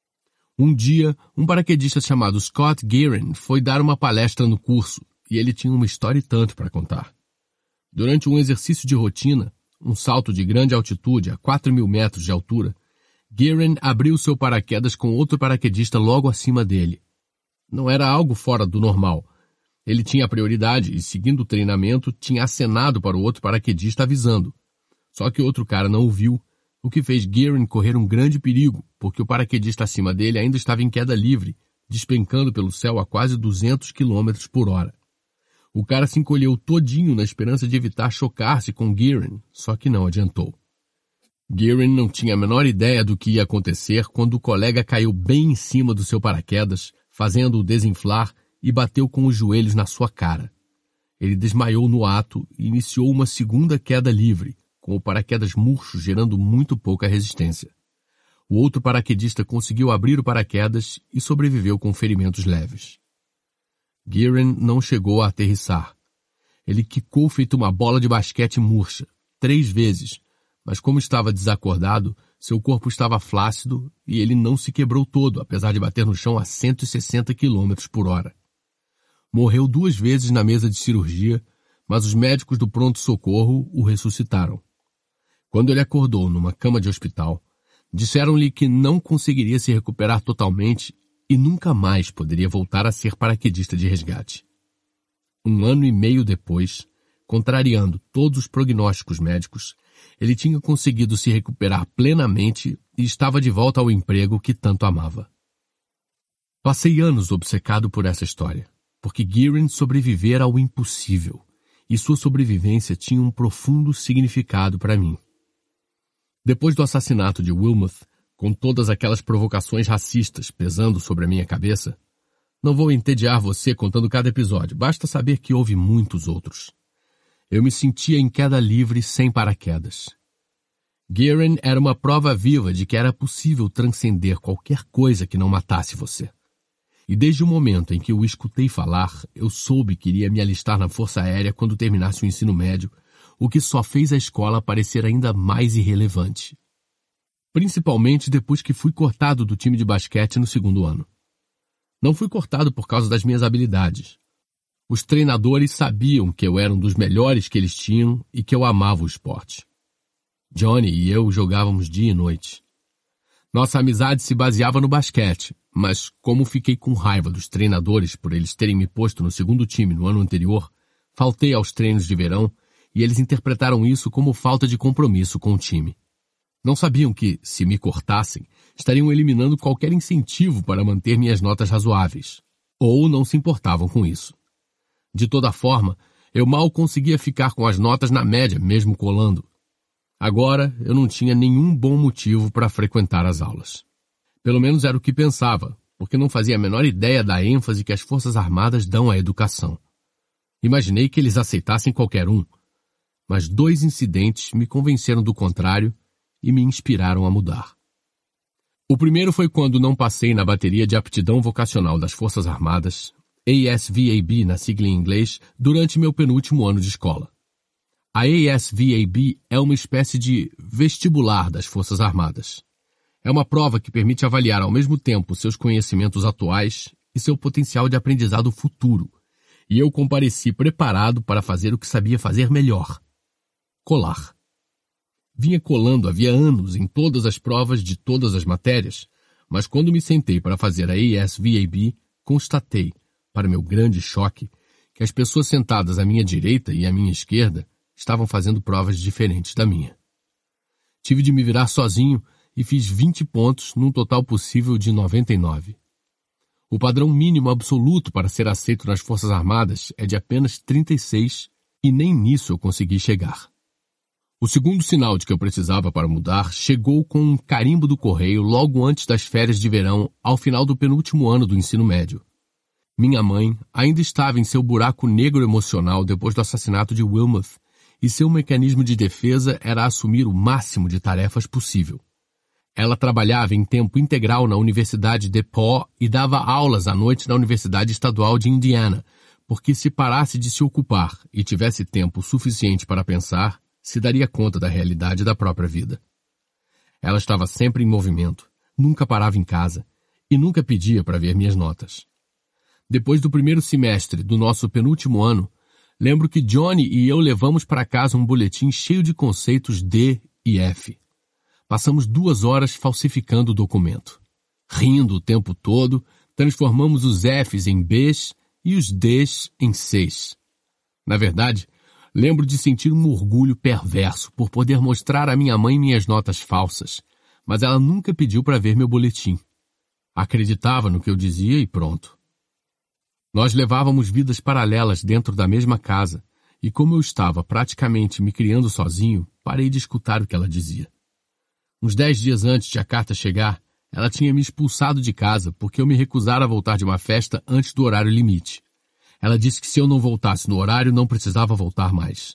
Um dia, um paraquedista chamado Scott Guerin foi dar uma palestra no curso e ele tinha uma história e tanto para contar. Durante um exercício de rotina, um salto de grande altitude a 4.000 metros de altura, Guerin abriu seu paraquedas com outro paraquedista logo acima dele. Não era algo fora do normal. Ele tinha a prioridade e, seguindo o treinamento, tinha acenado para o outro paraquedista avisando. Só que o outro cara não o viu, o que fez Guerin correr um grande perigo, porque o paraquedista acima dele ainda estava em queda livre, despencando pelo céu a quase 200 km por hora. O cara se encolheu todinho na esperança de evitar chocar-se com Guerin, só que não adiantou. Guerin não tinha a menor ideia do que ia acontecer quando o colega caiu bem em cima do seu paraquedas, fazendo-o desinflar e bateu com os joelhos na sua cara. Ele desmaiou no ato e iniciou uma segunda queda livre, com o paraquedas murcho gerando muito pouca resistência. O outro paraquedista conseguiu abrir o paraquedas e sobreviveu com ferimentos leves. Guerin não chegou a aterrissar. Ele quicou feito uma bola de basquete murcha, 3 vezes, mas como estava desacordado, seu corpo estava flácido e ele não se quebrou todo, apesar de bater no chão a 160 km por hora. Morreu 2 vezes na mesa de cirurgia, mas os médicos do pronto-socorro o ressuscitaram. Quando ele acordou numa cama de hospital, Disseram-lhe que não conseguiria se recuperar totalmente e nunca mais poderia voltar a ser paraquedista de resgate. 1 ano e meio depois, contrariando todos os prognósticos médicos, ele tinha conseguido se recuperar plenamente e estava de volta ao emprego que tanto amava. Passei anos obcecado por essa história, porque Guerin sobrevivera ao impossível, e sua sobrevivência tinha um profundo significado para mim. Depois do assassinato de Wilmoth, com todas aquelas provocações racistas pesando sobre a minha cabeça, não vou entediar você contando cada episódio, basta saber que houve muitos outros. Eu me sentia em queda livre sem paraquedas. Guerin era uma prova viva de que era possível transcender qualquer coisa que não matasse você. E desde o momento em que o escutei falar, eu soube que iria me alistar na Força Aérea quando terminasse o ensino médio, o que só fez a escola parecer ainda mais irrelevante. Principalmente depois que fui cortado do time de basquete no 2º ano. Não fui cortado por causa das minhas habilidades. Os treinadores sabiam que eu era um dos melhores que eles tinham e que eu amava o esporte. Johnny e eu jogávamos dia e noite. Nossa amizade se baseava no basquete, mas como fiquei com raiva dos treinadores por eles terem me posto no 2º time no ano anterior, faltei aos treinos de verão e eles interpretaram isso como falta de compromisso com o time. Não sabiam que, se me cortassem, estariam eliminando qualquer incentivo para manter minhas notas razoáveis. Ou não se importavam com isso. De toda forma, eu mal conseguia ficar com as notas na média, mesmo colando. Agora, eu não tinha nenhum bom motivo para frequentar as aulas. Pelo menos era o que pensava, porque não fazia a menor ideia da ênfase que as Forças Armadas dão à educação. Imaginei que eles aceitassem qualquer um, mas 2 incidentes me convenceram do contrário e me inspiraram a mudar. O primeiro foi quando não passei na bateria de aptidão vocacional das Forças Armadas, ASVAB na sigla em inglês, durante meu penúltimo ano de escola. A ASVAB é uma espécie de vestibular das Forças Armadas. É uma prova que permite avaliar ao mesmo tempo seus conhecimentos atuais e seu potencial de aprendizado futuro, e eu compareci preparado para fazer o que sabia fazer melhor: colar. Vinha colando havia anos em todas as provas de todas as matérias, mas quando me sentei para fazer a ASVAB, constatei, para meu grande choque, que as pessoas sentadas à minha direita e à minha esquerda estavam fazendo provas diferentes da minha. Tive de me virar sozinho e fiz 20 pontos num total possível de 99. O padrão mínimo absoluto para ser aceito nas Forças Armadas é de apenas 36 e nem nisso eu consegui chegar. O segundo sinal de que eu precisava para mudar chegou com um carimbo do correio logo antes das férias de verão, ao final do penúltimo ano do ensino médio. Minha mãe ainda estava em seu buraco negro emocional depois do assassinato de Wilmoth, e seu mecanismo de defesa era assumir o máximo de tarefas possível. Ela trabalhava em tempo integral na Universidade DePaul e dava aulas à noite na Universidade Estadual de Indiana, porque se parasse de se ocupar e tivesse tempo suficiente para pensar, se daria conta da realidade da própria vida. Ela estava sempre em movimento, nunca parava em casa e nunca pedia para ver minhas notas. Depois do primeiro semestre do nosso penúltimo ano, lembro que Johnny e eu levamos para casa um boletim cheio de conceitos D e F. Passamos 2 horas falsificando o documento. Rindo o tempo todo, transformamos os Fs em Bs e os Ds em Cs. Na verdade, lembro de sentir um orgulho perverso por poder mostrar à minha mãe minhas notas falsas, mas ela nunca pediu para ver meu boletim. Acreditava no que eu dizia e pronto. Nós levávamos vidas paralelas dentro da mesma casa, e como eu estava praticamente me criando sozinho, parei de escutar o que ela dizia. Uns 10 dias antes de a carta chegar, ela tinha me expulsado de casa porque eu me recusara a voltar de uma festa antes do horário limite. Ela disse que se eu não voltasse no horário, não precisava voltar mais.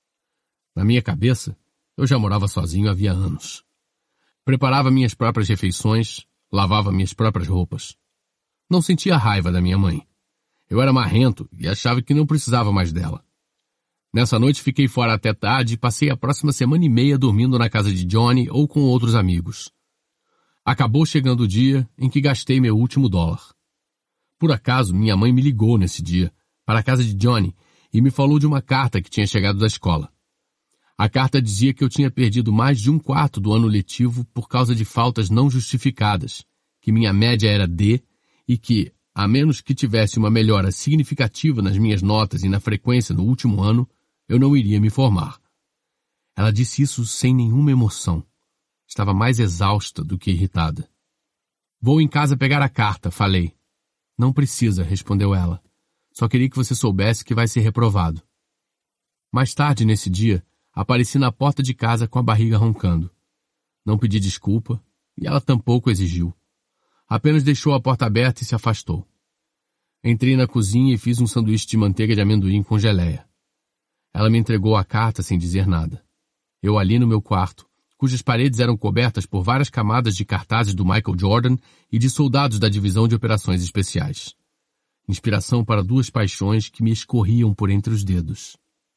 Na minha cabeça, eu já morava sozinho havia anos. Preparava minhas próprias refeições, lavava minhas próprias roupas. Não sentia raiva da minha mãe. Eu era marrento e achava que não precisava mais dela. Nessa noite fiquei fora até tarde e passei a próxima semana e meia dormindo na casa de Johnny ou com outros amigos. Acabou chegando o dia em que gastei meu último dólar. Por acaso, minha mãe me ligou nesse dia, para a casa de Johnny, e me falou de uma carta que tinha chegado da escola. A carta dizia que eu tinha perdido mais de 1/4 do ano letivo por causa de faltas não justificadas, que minha média era D e que, a menos que tivesse uma melhora significativa nas minhas notas e na frequência no último ano, eu não iria me formar. Ela disse isso sem nenhuma emoção. Estava mais exausta do que irritada. Vou em casa pegar a carta, falei. Não precisa, respondeu ela. Só queria que você soubesse que vai ser reprovado. Mais tarde, nesse dia, apareci na porta de casa com a barriga roncando. Não pedi desculpa e ela tampouco exigiu. Apenas deixou a porta aberta e se afastou. Entrei na cozinha e fiz um sanduíche de manteiga de amendoim com geleia. Ela me entregou a carta sem dizer nada. Eu ali no meu quarto, cujas paredes eram cobertas por várias camadas de cartazes do Michael Jordan e de soldados da Divisão de Operações Especiais. Inspiração para 2 paixões que me escorriam por entre os dedos.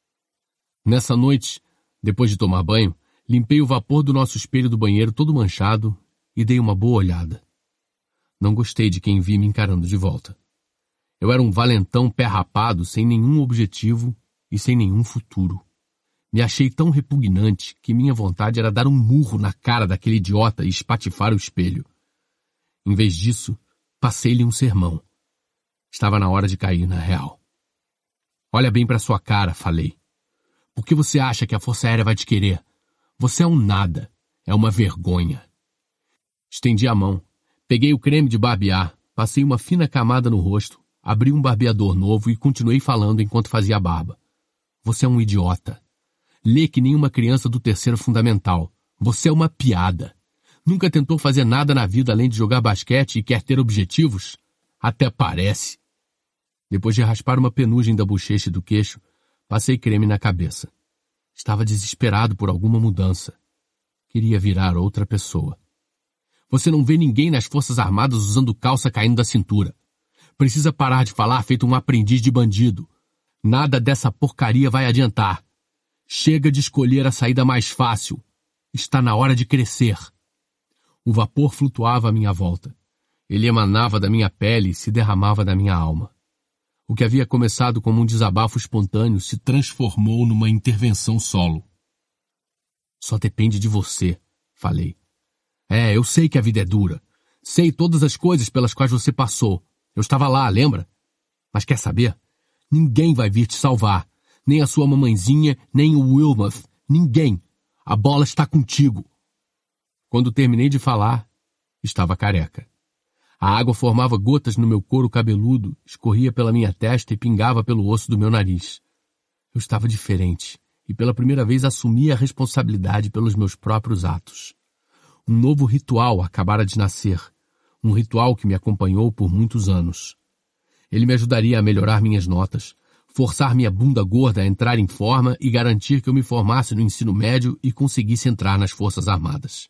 Nessa noite, depois de tomar banho, limpei o vapor do nosso espelho do banheiro todo manchado e dei uma boa olhada. Não gostei de quem vi me encarando de volta. Eu era um valentão pé rapado, sem nenhum objetivo e sem nenhum futuro. Me achei tão repugnante que minha vontade era dar um murro na cara daquele idiota e espatifar o espelho. Em vez disso, passei-lhe um sermão. Estava na hora de cair na real. Olha bem para sua cara, falei. Por que você acha que a Força Aérea vai te querer? Você é um nada. É uma vergonha. Estendi a mão. Peguei o creme de barbear, passei uma fina camada no rosto, abri um barbeador novo e continuei falando enquanto fazia a barba. Você é um idiota. Lê que nem uma criança do 3º fundamental. Você é uma piada. Nunca tentou fazer nada na vida além de jogar basquete e quer ter objetivos? Até parece. Depois de raspar uma penugem da bochecha e do queixo, passei creme na cabeça. Estava desesperado por alguma mudança. Queria virar outra pessoa. Você não vê ninguém nas Forças Armadas usando calça caindo da cintura. Precisa parar de falar feito um aprendiz de bandido. Nada dessa porcaria vai adiantar. Chega de escolher a saída mais fácil. Está na hora de crescer. O vapor flutuava à minha volta. Ele emanava da minha pele e se derramava da minha alma. O que havia começado como um desabafo espontâneo se transformou numa intervenção solo. Só depende de você, falei. Eu sei que a vida é dura. Sei todas as coisas pelas quais você passou. Eu estava lá, lembra? Mas quer saber? Ninguém vai vir te salvar. Nem a sua mamãezinha, nem o Wilmoth. Ninguém. A bola está contigo. Quando terminei de falar, estava careca. A água formava gotas no meu couro cabeludo, escorria pela minha testa e pingava pelo osso do meu nariz. Eu estava diferente e pela primeira vez assumi a responsabilidade pelos meus próprios atos. Um novo ritual acabara de nascer, um ritual que me acompanhou por muitos anos. Ele me ajudaria a melhorar minhas notas, forçar minha bunda gorda a entrar em forma e garantir que eu me formasse no ensino médio e conseguisse entrar nas Forças Armadas.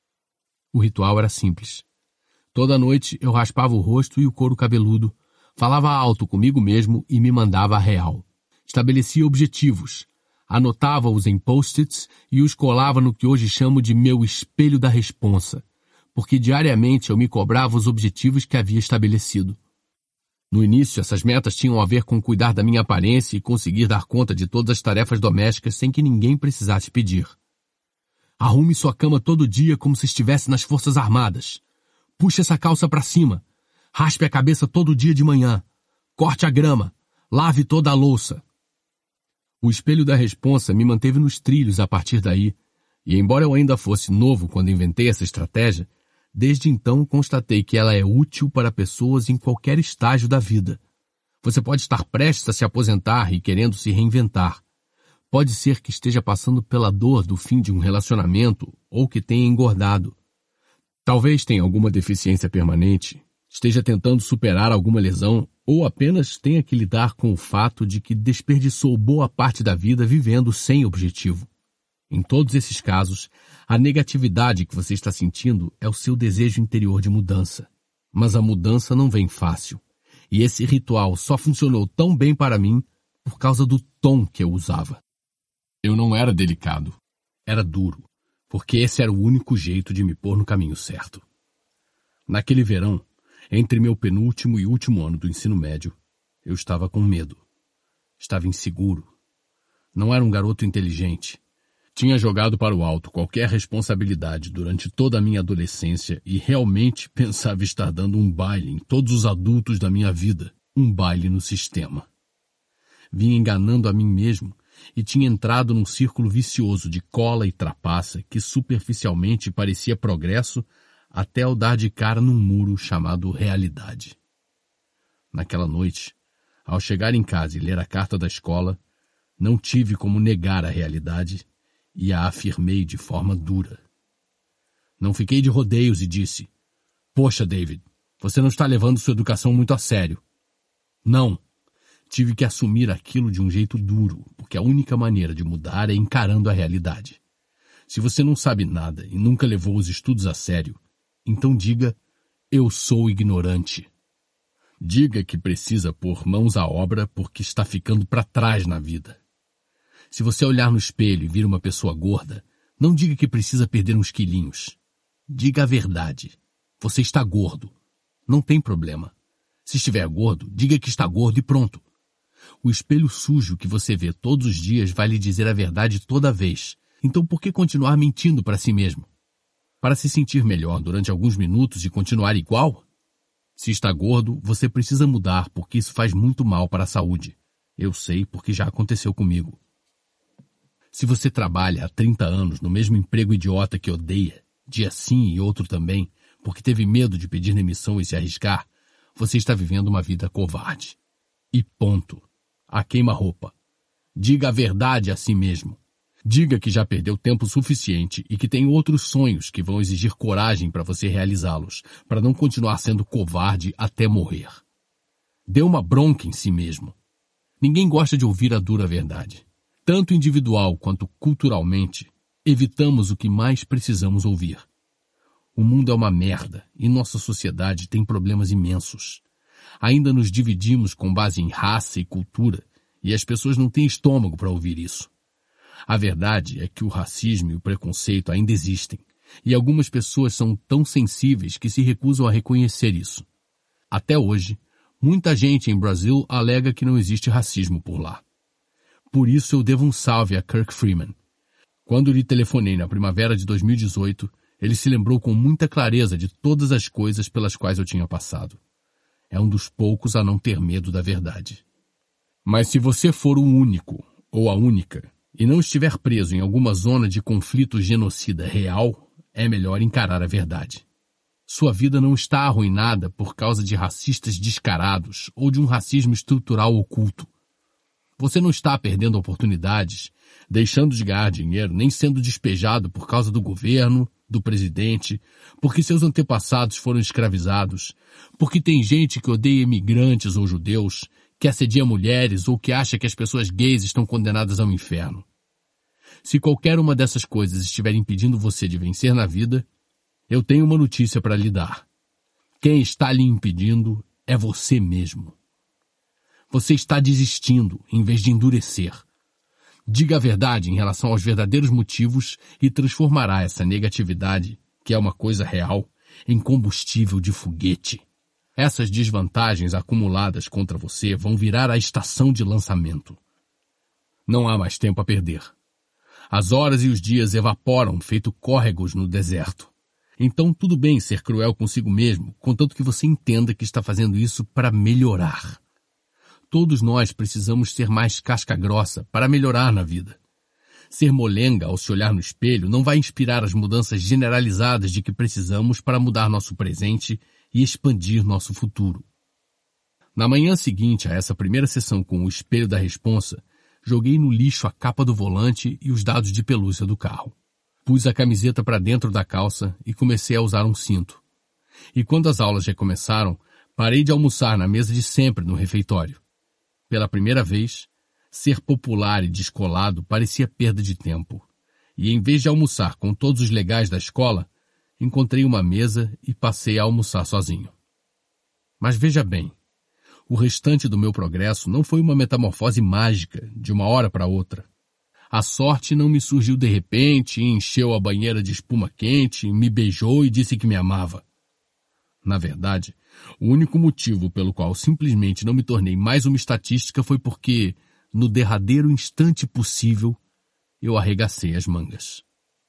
O ritual era simples. Toda noite eu raspava o rosto e o couro cabeludo, falava alto comigo mesmo e me mandava a real. Estabelecia objetivos, anotava-os em post-its e os colava no que hoje chamo de meu espelho da responsa, porque diariamente eu me cobrava os objetivos que havia estabelecido. No início, essas metas tinham a ver com cuidar da minha aparência e conseguir dar conta de todas as tarefas domésticas sem que ninguém precisasse pedir. Arrume sua cama todo dia como se estivesse nas Forças Armadas. Puxe essa calça para cima. Raspe a cabeça todo dia de manhã. Corte a grama. Lave toda a louça. O espelho da responsa me manteve nos trilhos a partir daí, e embora eu ainda fosse novo quando inventei essa estratégia, desde então constatei que ela é útil para pessoas em qualquer estágio da vida. Você pode estar prestes a se aposentar e querendo se reinventar. Pode ser que esteja passando pela dor do fim de um relacionamento ou que tenha engordado. Talvez tenha alguma deficiência permanente, esteja tentando superar alguma lesão ou apenas tenha que lidar com o fato de que desperdiçou boa parte da vida vivendo sem objetivo. Em todos esses casos, a negatividade que você está sentindo é o seu desejo interior de mudança. Mas a mudança não vem fácil. E esse ritual só funcionou tão bem para mim por causa do tom que eu usava. Eu não era delicado. Era duro, porque esse era o único jeito de me pôr no caminho certo. Naquele verão, entre meu penúltimo e último ano do ensino médio, eu estava com medo. Estava inseguro. Não era um garoto inteligente. Tinha jogado para o alto qualquer responsabilidade durante toda a minha adolescência e realmente pensava estar dando um baile em todos os adultos da minha vida, um baile no sistema. Vinha enganando a mim mesmo e tinha entrado num círculo vicioso de cola e trapaça que superficialmente parecia progresso até ao dar de cara num muro chamado realidade. Naquela noite, ao chegar em casa e ler a carta da escola, não tive como negar a realidade e a afirmei de forma dura. Não fiquei de rodeios e disse: "Poxa, David, você não está levando sua educação muito a sério." Não. Tive que assumir aquilo de um jeito duro, porque a única maneira de mudar é encarando a realidade. Se você não sabe nada e nunca levou os estudos a sério, então diga: "Eu sou ignorante." Diga que precisa pôr mãos à obra porque está ficando para trás na vida. Se você olhar no espelho e vir uma pessoa gorda, não diga que precisa perder uns quilinhos. Diga a verdade. Você está gordo. Não tem problema. Se estiver gordo, diga que está gordo e pronto. O espelho sujo que você vê todos os dias vai lhe dizer a verdade toda vez. Então por que continuar mentindo para si mesmo? Para se sentir melhor durante alguns minutos e continuar igual? Se está gordo, você precisa mudar porque isso faz muito mal para a saúde. Eu sei porque já aconteceu comigo. Se você trabalha há 30 anos no mesmo emprego idiota que odeia, dia sim e outro também, porque teve medo de pedir demissão e se arriscar, você está vivendo uma vida covarde. E ponto. A queima-roupa. Diga a verdade a si mesmo. Diga que já perdeu tempo suficiente e que tem outros sonhos que vão exigir coragem para você realizá-los, para não continuar sendo covarde até morrer. Dê uma bronca em si mesmo. Ninguém gosta de ouvir a dura verdade. Tanto individual quanto culturalmente, evitamos o que mais precisamos ouvir. O mundo é uma merda e nossa sociedade tem problemas imensos. Ainda nos dividimos com base em raça e cultura, e as pessoas não têm estômago para ouvir isso. A verdade é que o racismo e o preconceito ainda existem, e algumas pessoas são tão sensíveis que se recusam a reconhecer isso. Até hoje, muita gente em Brasil alega que não existe racismo por lá. Por isso eu devo um salve a Kirk Freeman. Quando lhe telefonei na primavera de 2018, ele se lembrou com muita clareza de todas as coisas pelas quais eu tinha passado. É um dos poucos a não ter medo da verdade. Mas se você for o único, ou a única, e não estiver preso em alguma zona de conflito genocida real, é melhor encarar a verdade. Sua vida não está arruinada por causa de racistas descarados ou de um racismo estrutural oculto. Você não está perdendo oportunidades, deixando de ganhar dinheiro, nem sendo despejado por causa do governo, do presidente, porque seus antepassados foram escravizados, porque tem gente que odeia imigrantes ou judeus, que assedia mulheres ou que acha que as pessoas gays estão condenadas ao inferno. Se qualquer uma dessas coisas estiver impedindo você de vencer na vida, eu tenho uma notícia para lhe dar. Quem está lhe impedindo é você mesmo. Você está desistindo em vez de endurecer. Diga a verdade em relação aos verdadeiros motivos e transformará essa negatividade, que é uma coisa real, em combustível de foguete. Essas desvantagens acumuladas contra você vão virar a estação de lançamento. Não há mais tempo a perder. As horas e os dias evaporam feito córregos no deserto. Então tudo bem ser cruel consigo mesmo, contanto que você entenda que está fazendo isso para melhorar. Todos nós precisamos ser mais casca grossa para melhorar na vida. Ser molenga ao se olhar no espelho não vai inspirar as mudanças generalizadas de que precisamos para mudar nosso presente e expandir nosso futuro. Na manhã seguinte a essa primeira sessão com o espelho da responsa, joguei no lixo a capa do volante e os dados de pelúcia do carro. Pus a camiseta para dentro da calça e comecei a usar um cinto. E quando as aulas recomeçaram, parei de almoçar na mesa de sempre no refeitório. Pela primeira vez, ser popular e descolado parecia perda de tempo. E em vez de almoçar com todos os legais da escola, encontrei uma mesa e passei a almoçar sozinho. Mas veja bem, o restante do meu progresso não foi uma metamorfose mágica, de uma hora para outra. A sorte não me surgiu de repente e encheu a banheira de espuma quente, me beijou e disse que me amava. Na verdade, o único motivo pelo qual simplesmente não me tornei mais uma estatística foi porque, no derradeiro instante possível, eu arregacei as mangas.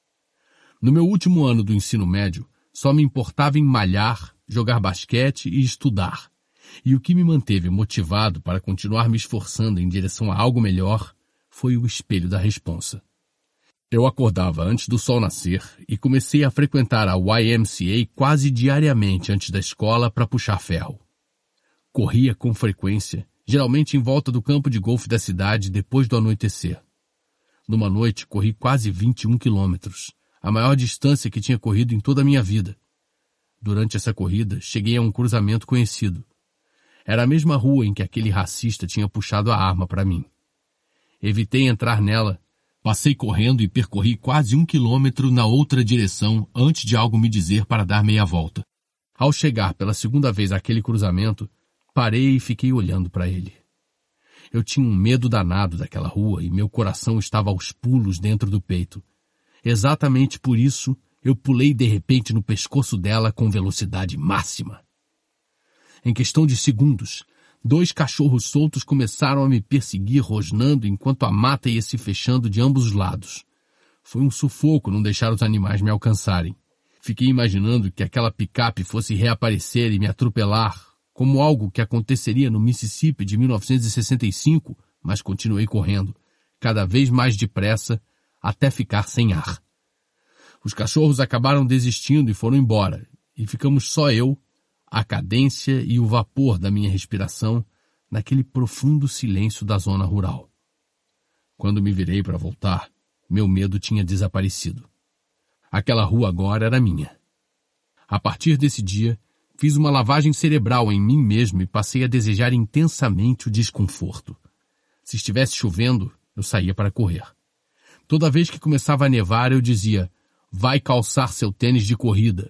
No meu último ano do ensino médio, só me importava em malhar, jogar basquete e estudar. E o que me manteve motivado para continuar me esforçando em direção a algo melhor foi o espelho da responsa. Eu acordava antes do sol nascer e comecei a frequentar a YMCA quase diariamente antes da escola para puxar ferro. Corria com frequência, geralmente em volta do campo de golfe da cidade depois do anoitecer. Numa noite, corri quase 21 quilômetros, a maior distância que tinha corrido em toda a minha vida. Durante essa corrida, cheguei a um cruzamento conhecido. Era a mesma rua em que aquele racista tinha puxado a arma para mim. Evitei entrar nela, passei correndo e percorri quase 1 quilômetro na outra direção antes de algo me dizer para dar meia volta. Ao chegar pela segunda vez àquele cruzamento, parei e fiquei olhando para ele. Eu tinha um medo danado daquela rua e meu coração estava aos pulos dentro do peito. Exatamente por isso, eu pulei de repente no pescoço dela com velocidade máxima. Em questão de segundos, 2 cachorros soltos começaram a me perseguir rosnando enquanto a mata ia se fechando de ambos os lados. Foi um sufoco não deixar os animais me alcançarem. Fiquei imaginando que aquela picape fosse reaparecer e me atropelar, como algo que aconteceria no Mississippi de 1965, mas continuei correndo, cada vez mais depressa, até ficar sem ar. Os cachorros acabaram desistindo e foram embora, e ficamos só eu, a cadência e o vapor da minha respiração naquele profundo silêncio da zona rural. Quando me virei para voltar, meu medo tinha desaparecido. Aquela rua agora era minha. A partir desse dia, fiz uma lavagem cerebral em mim mesmo e passei a desejar intensamente o desconforto. Se estivesse chovendo, eu saía para correr. Toda vez que começava a nevar, eu dizia, vai calçar seu tênis de corrida.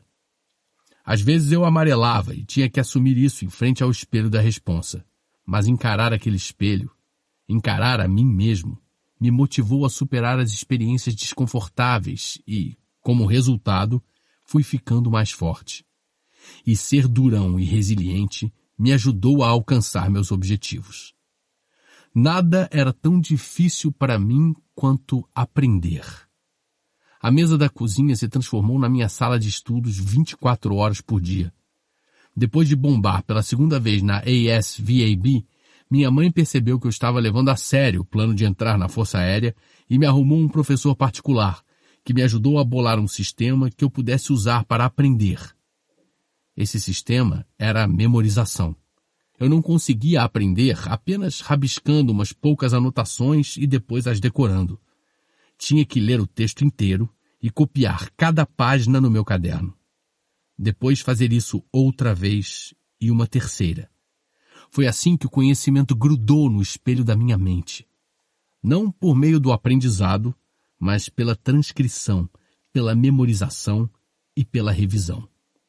Às vezes eu amarelava e tinha que assumir isso em frente ao espelho da responsa. Mas encarar aquele espelho, encarar a mim mesmo, me motivou a superar as experiências desconfortáveis e, como resultado, fui ficando mais forte. E ser durão e resiliente me ajudou a alcançar meus objetivos. Nada era tão difícil para mim quanto aprender. A mesa da cozinha se transformou na minha sala de estudos 24 horas por dia. Depois de bombar pela segunda vez na ASVAB, minha mãe percebeu que eu estava levando a sério o plano de entrar na Força Aérea e me arrumou um professor particular, que me ajudou a bolar um sistema que eu pudesse usar para aprender. Esse sistema era a memorização. Eu não conseguia aprender apenas rabiscando umas poucas anotações e depois as decorando. Tinha que ler o texto inteiro e copiar cada página no meu caderno. Depois fazer isso outra vez e uma terceira. Foi assim que o conhecimento grudou no espelho da minha mente. Não por meio do aprendizado, mas pela transcrição, pela memorização e pela revisão.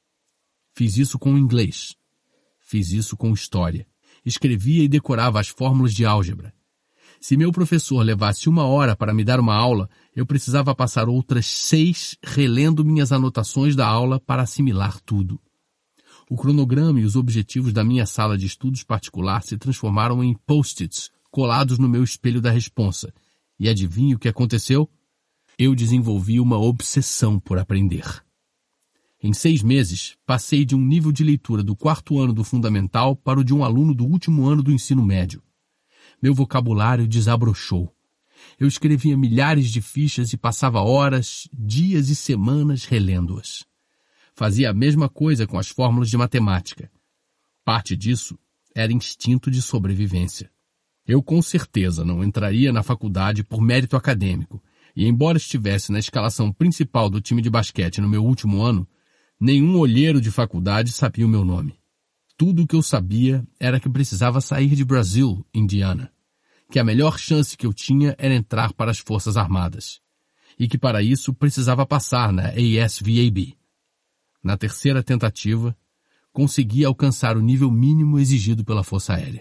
Fiz isso com inglês. Fiz isso com história. Escrevia e decorava as fórmulas de álgebra. Se meu professor levasse 1 hora para me dar uma aula, eu precisava passar outras 6 relendo minhas anotações da aula para assimilar tudo. O cronograma e os objetivos da minha sala de estudos particular se transformaram em post-its colados no meu espelho da responsa. E adivinhe o que aconteceu? Eu desenvolvi uma obsessão por aprender. Em 6 meses, passei de um nível de leitura do 4º ano do fundamental para o de um aluno do último ano do ensino médio. Meu vocabulário desabrochou. Eu escrevia milhares de fichas e passava horas, dias e semanas relendo-as. Fazia a mesma coisa com as fórmulas de matemática. Parte disso era instinto de sobrevivência. Eu com certeza não entraria na faculdade por mérito acadêmico, e embora estivesse na escalação principal do time de basquete no meu último ano, nenhum olheiro de faculdade sabia o meu nome. Tudo o que eu sabia era que precisava sair de Brazil, Indiana, que a melhor chance que eu tinha era entrar para as Forças Armadas, e que para isso precisava passar na ASVAB. Na terceira tentativa, consegui alcançar o nível mínimo exigido pela Força Aérea.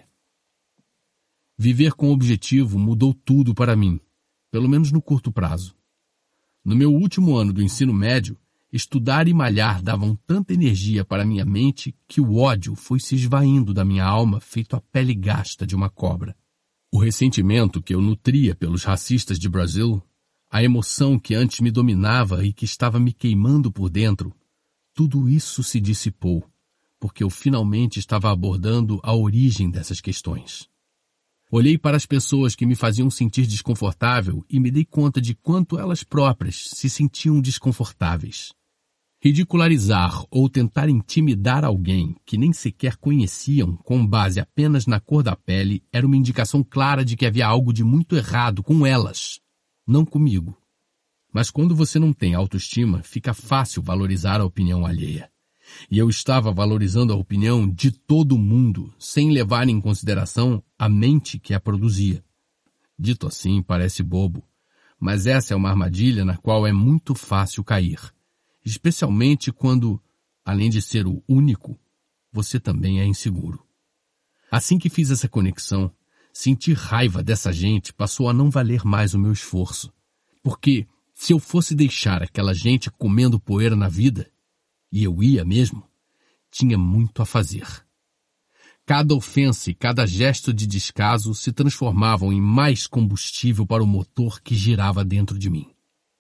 Viver com objetivo mudou tudo para mim, pelo menos no curto prazo. No meu último ano do ensino médio, estudar e malhar davam tanta energia para minha mente que o ódio foi se esvaindo da minha alma feito a pele gasta de uma cobra. O ressentimento que eu nutria pelos racistas de Brasil A emoção que antes me dominava e que estava me queimando por dentro, tudo isso se dissipou, porque eu finalmente estava abordando a origem dessas questões. Olhei para as pessoas que me faziam sentir desconfortável e me dei conta de quanto elas próprias se sentiam desconfortáveis. Ridicularizar ou tentar intimidar alguém que nem sequer conheciam com base apenas na cor da pele era uma indicação clara de que havia algo de muito errado com elas, não comigo. Mas quando você não tem autoestima, fica fácil valorizar a opinião alheia. E eu estava valorizando a opinião de todo mundo, sem levar em consideração a mente que a produzia. Dito assim, parece bobo, mas essa é uma armadilha na qual é muito fácil cair. Especialmente quando, além de ser o único, você também é inseguro. Assim que fiz essa conexão, sentir raiva dessa gente passou a não valer mais o meu esforço. Porque, se eu fosse deixar aquela gente comendo poeira na vida, e eu ia mesmo, tinha muito a fazer. Cada ofensa e cada gesto de descaso se transformavam em mais combustível para o motor que girava dentro de mim.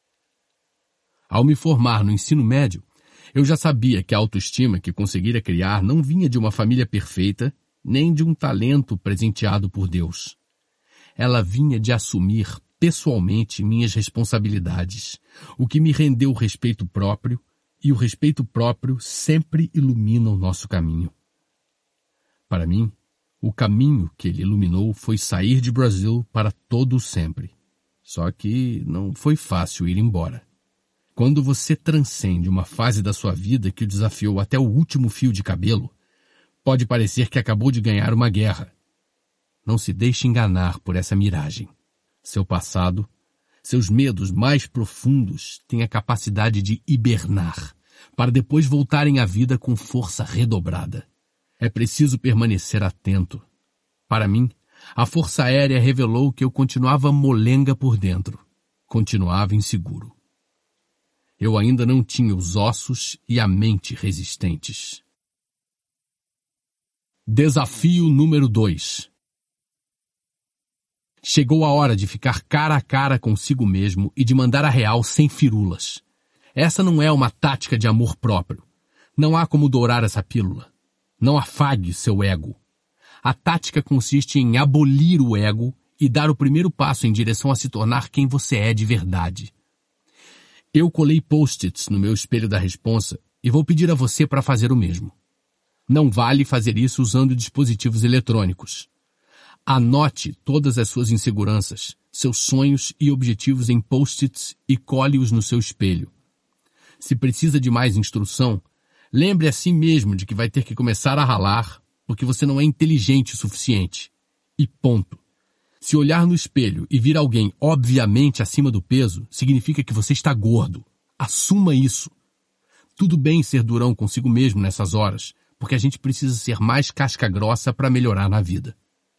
Ao me formar no ensino médio, eu já sabia que a autoestima que conseguira criar não vinha de uma família perfeita, nem de um talento presenteado por Deus. Ela vinha de assumir pessoalmente minhas responsabilidades, o que me rendeu o respeito próprio, e o respeito próprio sempre ilumina o nosso caminho. Para mim, o caminho que ele iluminou foi sair de Brasil para todo o sempre. Só que não foi fácil ir embora. Quando você transcende uma fase da sua vida que o desafiou até o último fio de cabelo, pode parecer que acabou de ganhar uma guerra. Não se deixe enganar por essa miragem. Seu passado, seus medos mais profundos têm a capacidade de hibernar, para depois voltarem à vida com força redobrada. É preciso permanecer atento. Para mim, a Força Aérea revelou que eu continuava molenga por dentro. Continuava inseguro. Eu ainda não tinha os ossos e a mente resistentes. Desafio número 2. Chegou a hora de ficar cara a cara consigo mesmo e de mandar a real sem firulas. Essa não é uma tática de amor próprio. Não há como dourar essa pílula. Não afague seu ego. A tática consiste em abolir o ego e dar o primeiro passo em direção a se tornar quem você é de verdade. Eu colei post-its no meu espelho da responsa e vou pedir a você para fazer o mesmo. Não vale fazer isso usando dispositivos eletrônicos. Anote todas as suas inseguranças, seus sonhos e objetivos em post-its e cole-os no seu espelho. Se precisa de mais instrução, lembre a si mesmo de que vai ter que começar a ralar porque você não é inteligente o suficiente. E ponto. Se olhar no espelho e vir alguém obviamente acima do peso, significa que você está gordo. Assuma isso. Tudo bem ser durão consigo mesmo nessas horas, porque a gente precisa ser mais casca grossa para melhorar na vida.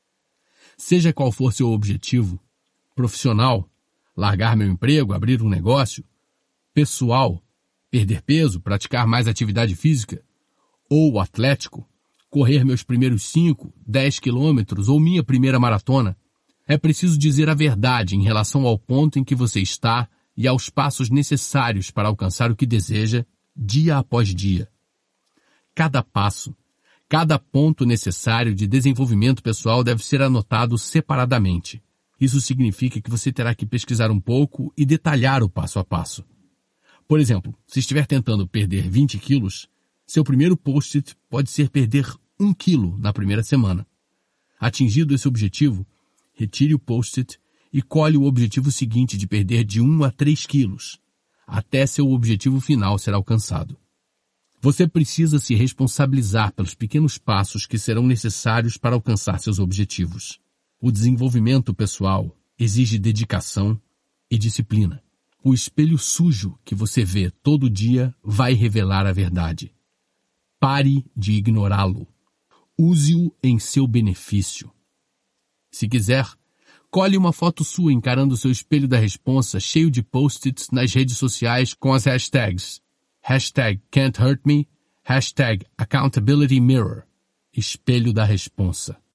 Seja qual for seu objetivo, profissional, largar meu emprego, abrir um negócio, pessoal, perder peso, praticar mais atividade física, ou atlético, correr meus primeiros 5, 10 quilômetros ou minha primeira maratona, é preciso dizer a verdade em relação ao ponto em que você está e aos passos necessários para alcançar o que deseja, dia após dia. Cada passo, cada ponto necessário de desenvolvimento pessoal deve ser anotado separadamente. Isso significa que você terá que pesquisar um pouco e detalhar o passo a passo. Por exemplo, se estiver tentando perder 20 quilos, seu primeiro post-it pode ser perder 1 quilo na primeira semana. Atingido esse objetivo, retire o post-it e colhe o objetivo seguinte de perder de 1 a 3 quilos, até seu objetivo final ser alcançado. Você precisa se responsabilizar pelos pequenos passos que serão necessários para alcançar seus objetivos. O desenvolvimento pessoal exige dedicação e disciplina. O espelho sujo que você vê todo dia vai revelar a verdade. Pare de ignorá-lo. Use-o em seu benefício. Se quiser, cole uma foto sua encarando seu espelho da responsa cheio de post-its nas redes sociais com as hashtags #Can'tHurtMe, #AccountabilityMirror, espelho da responsa.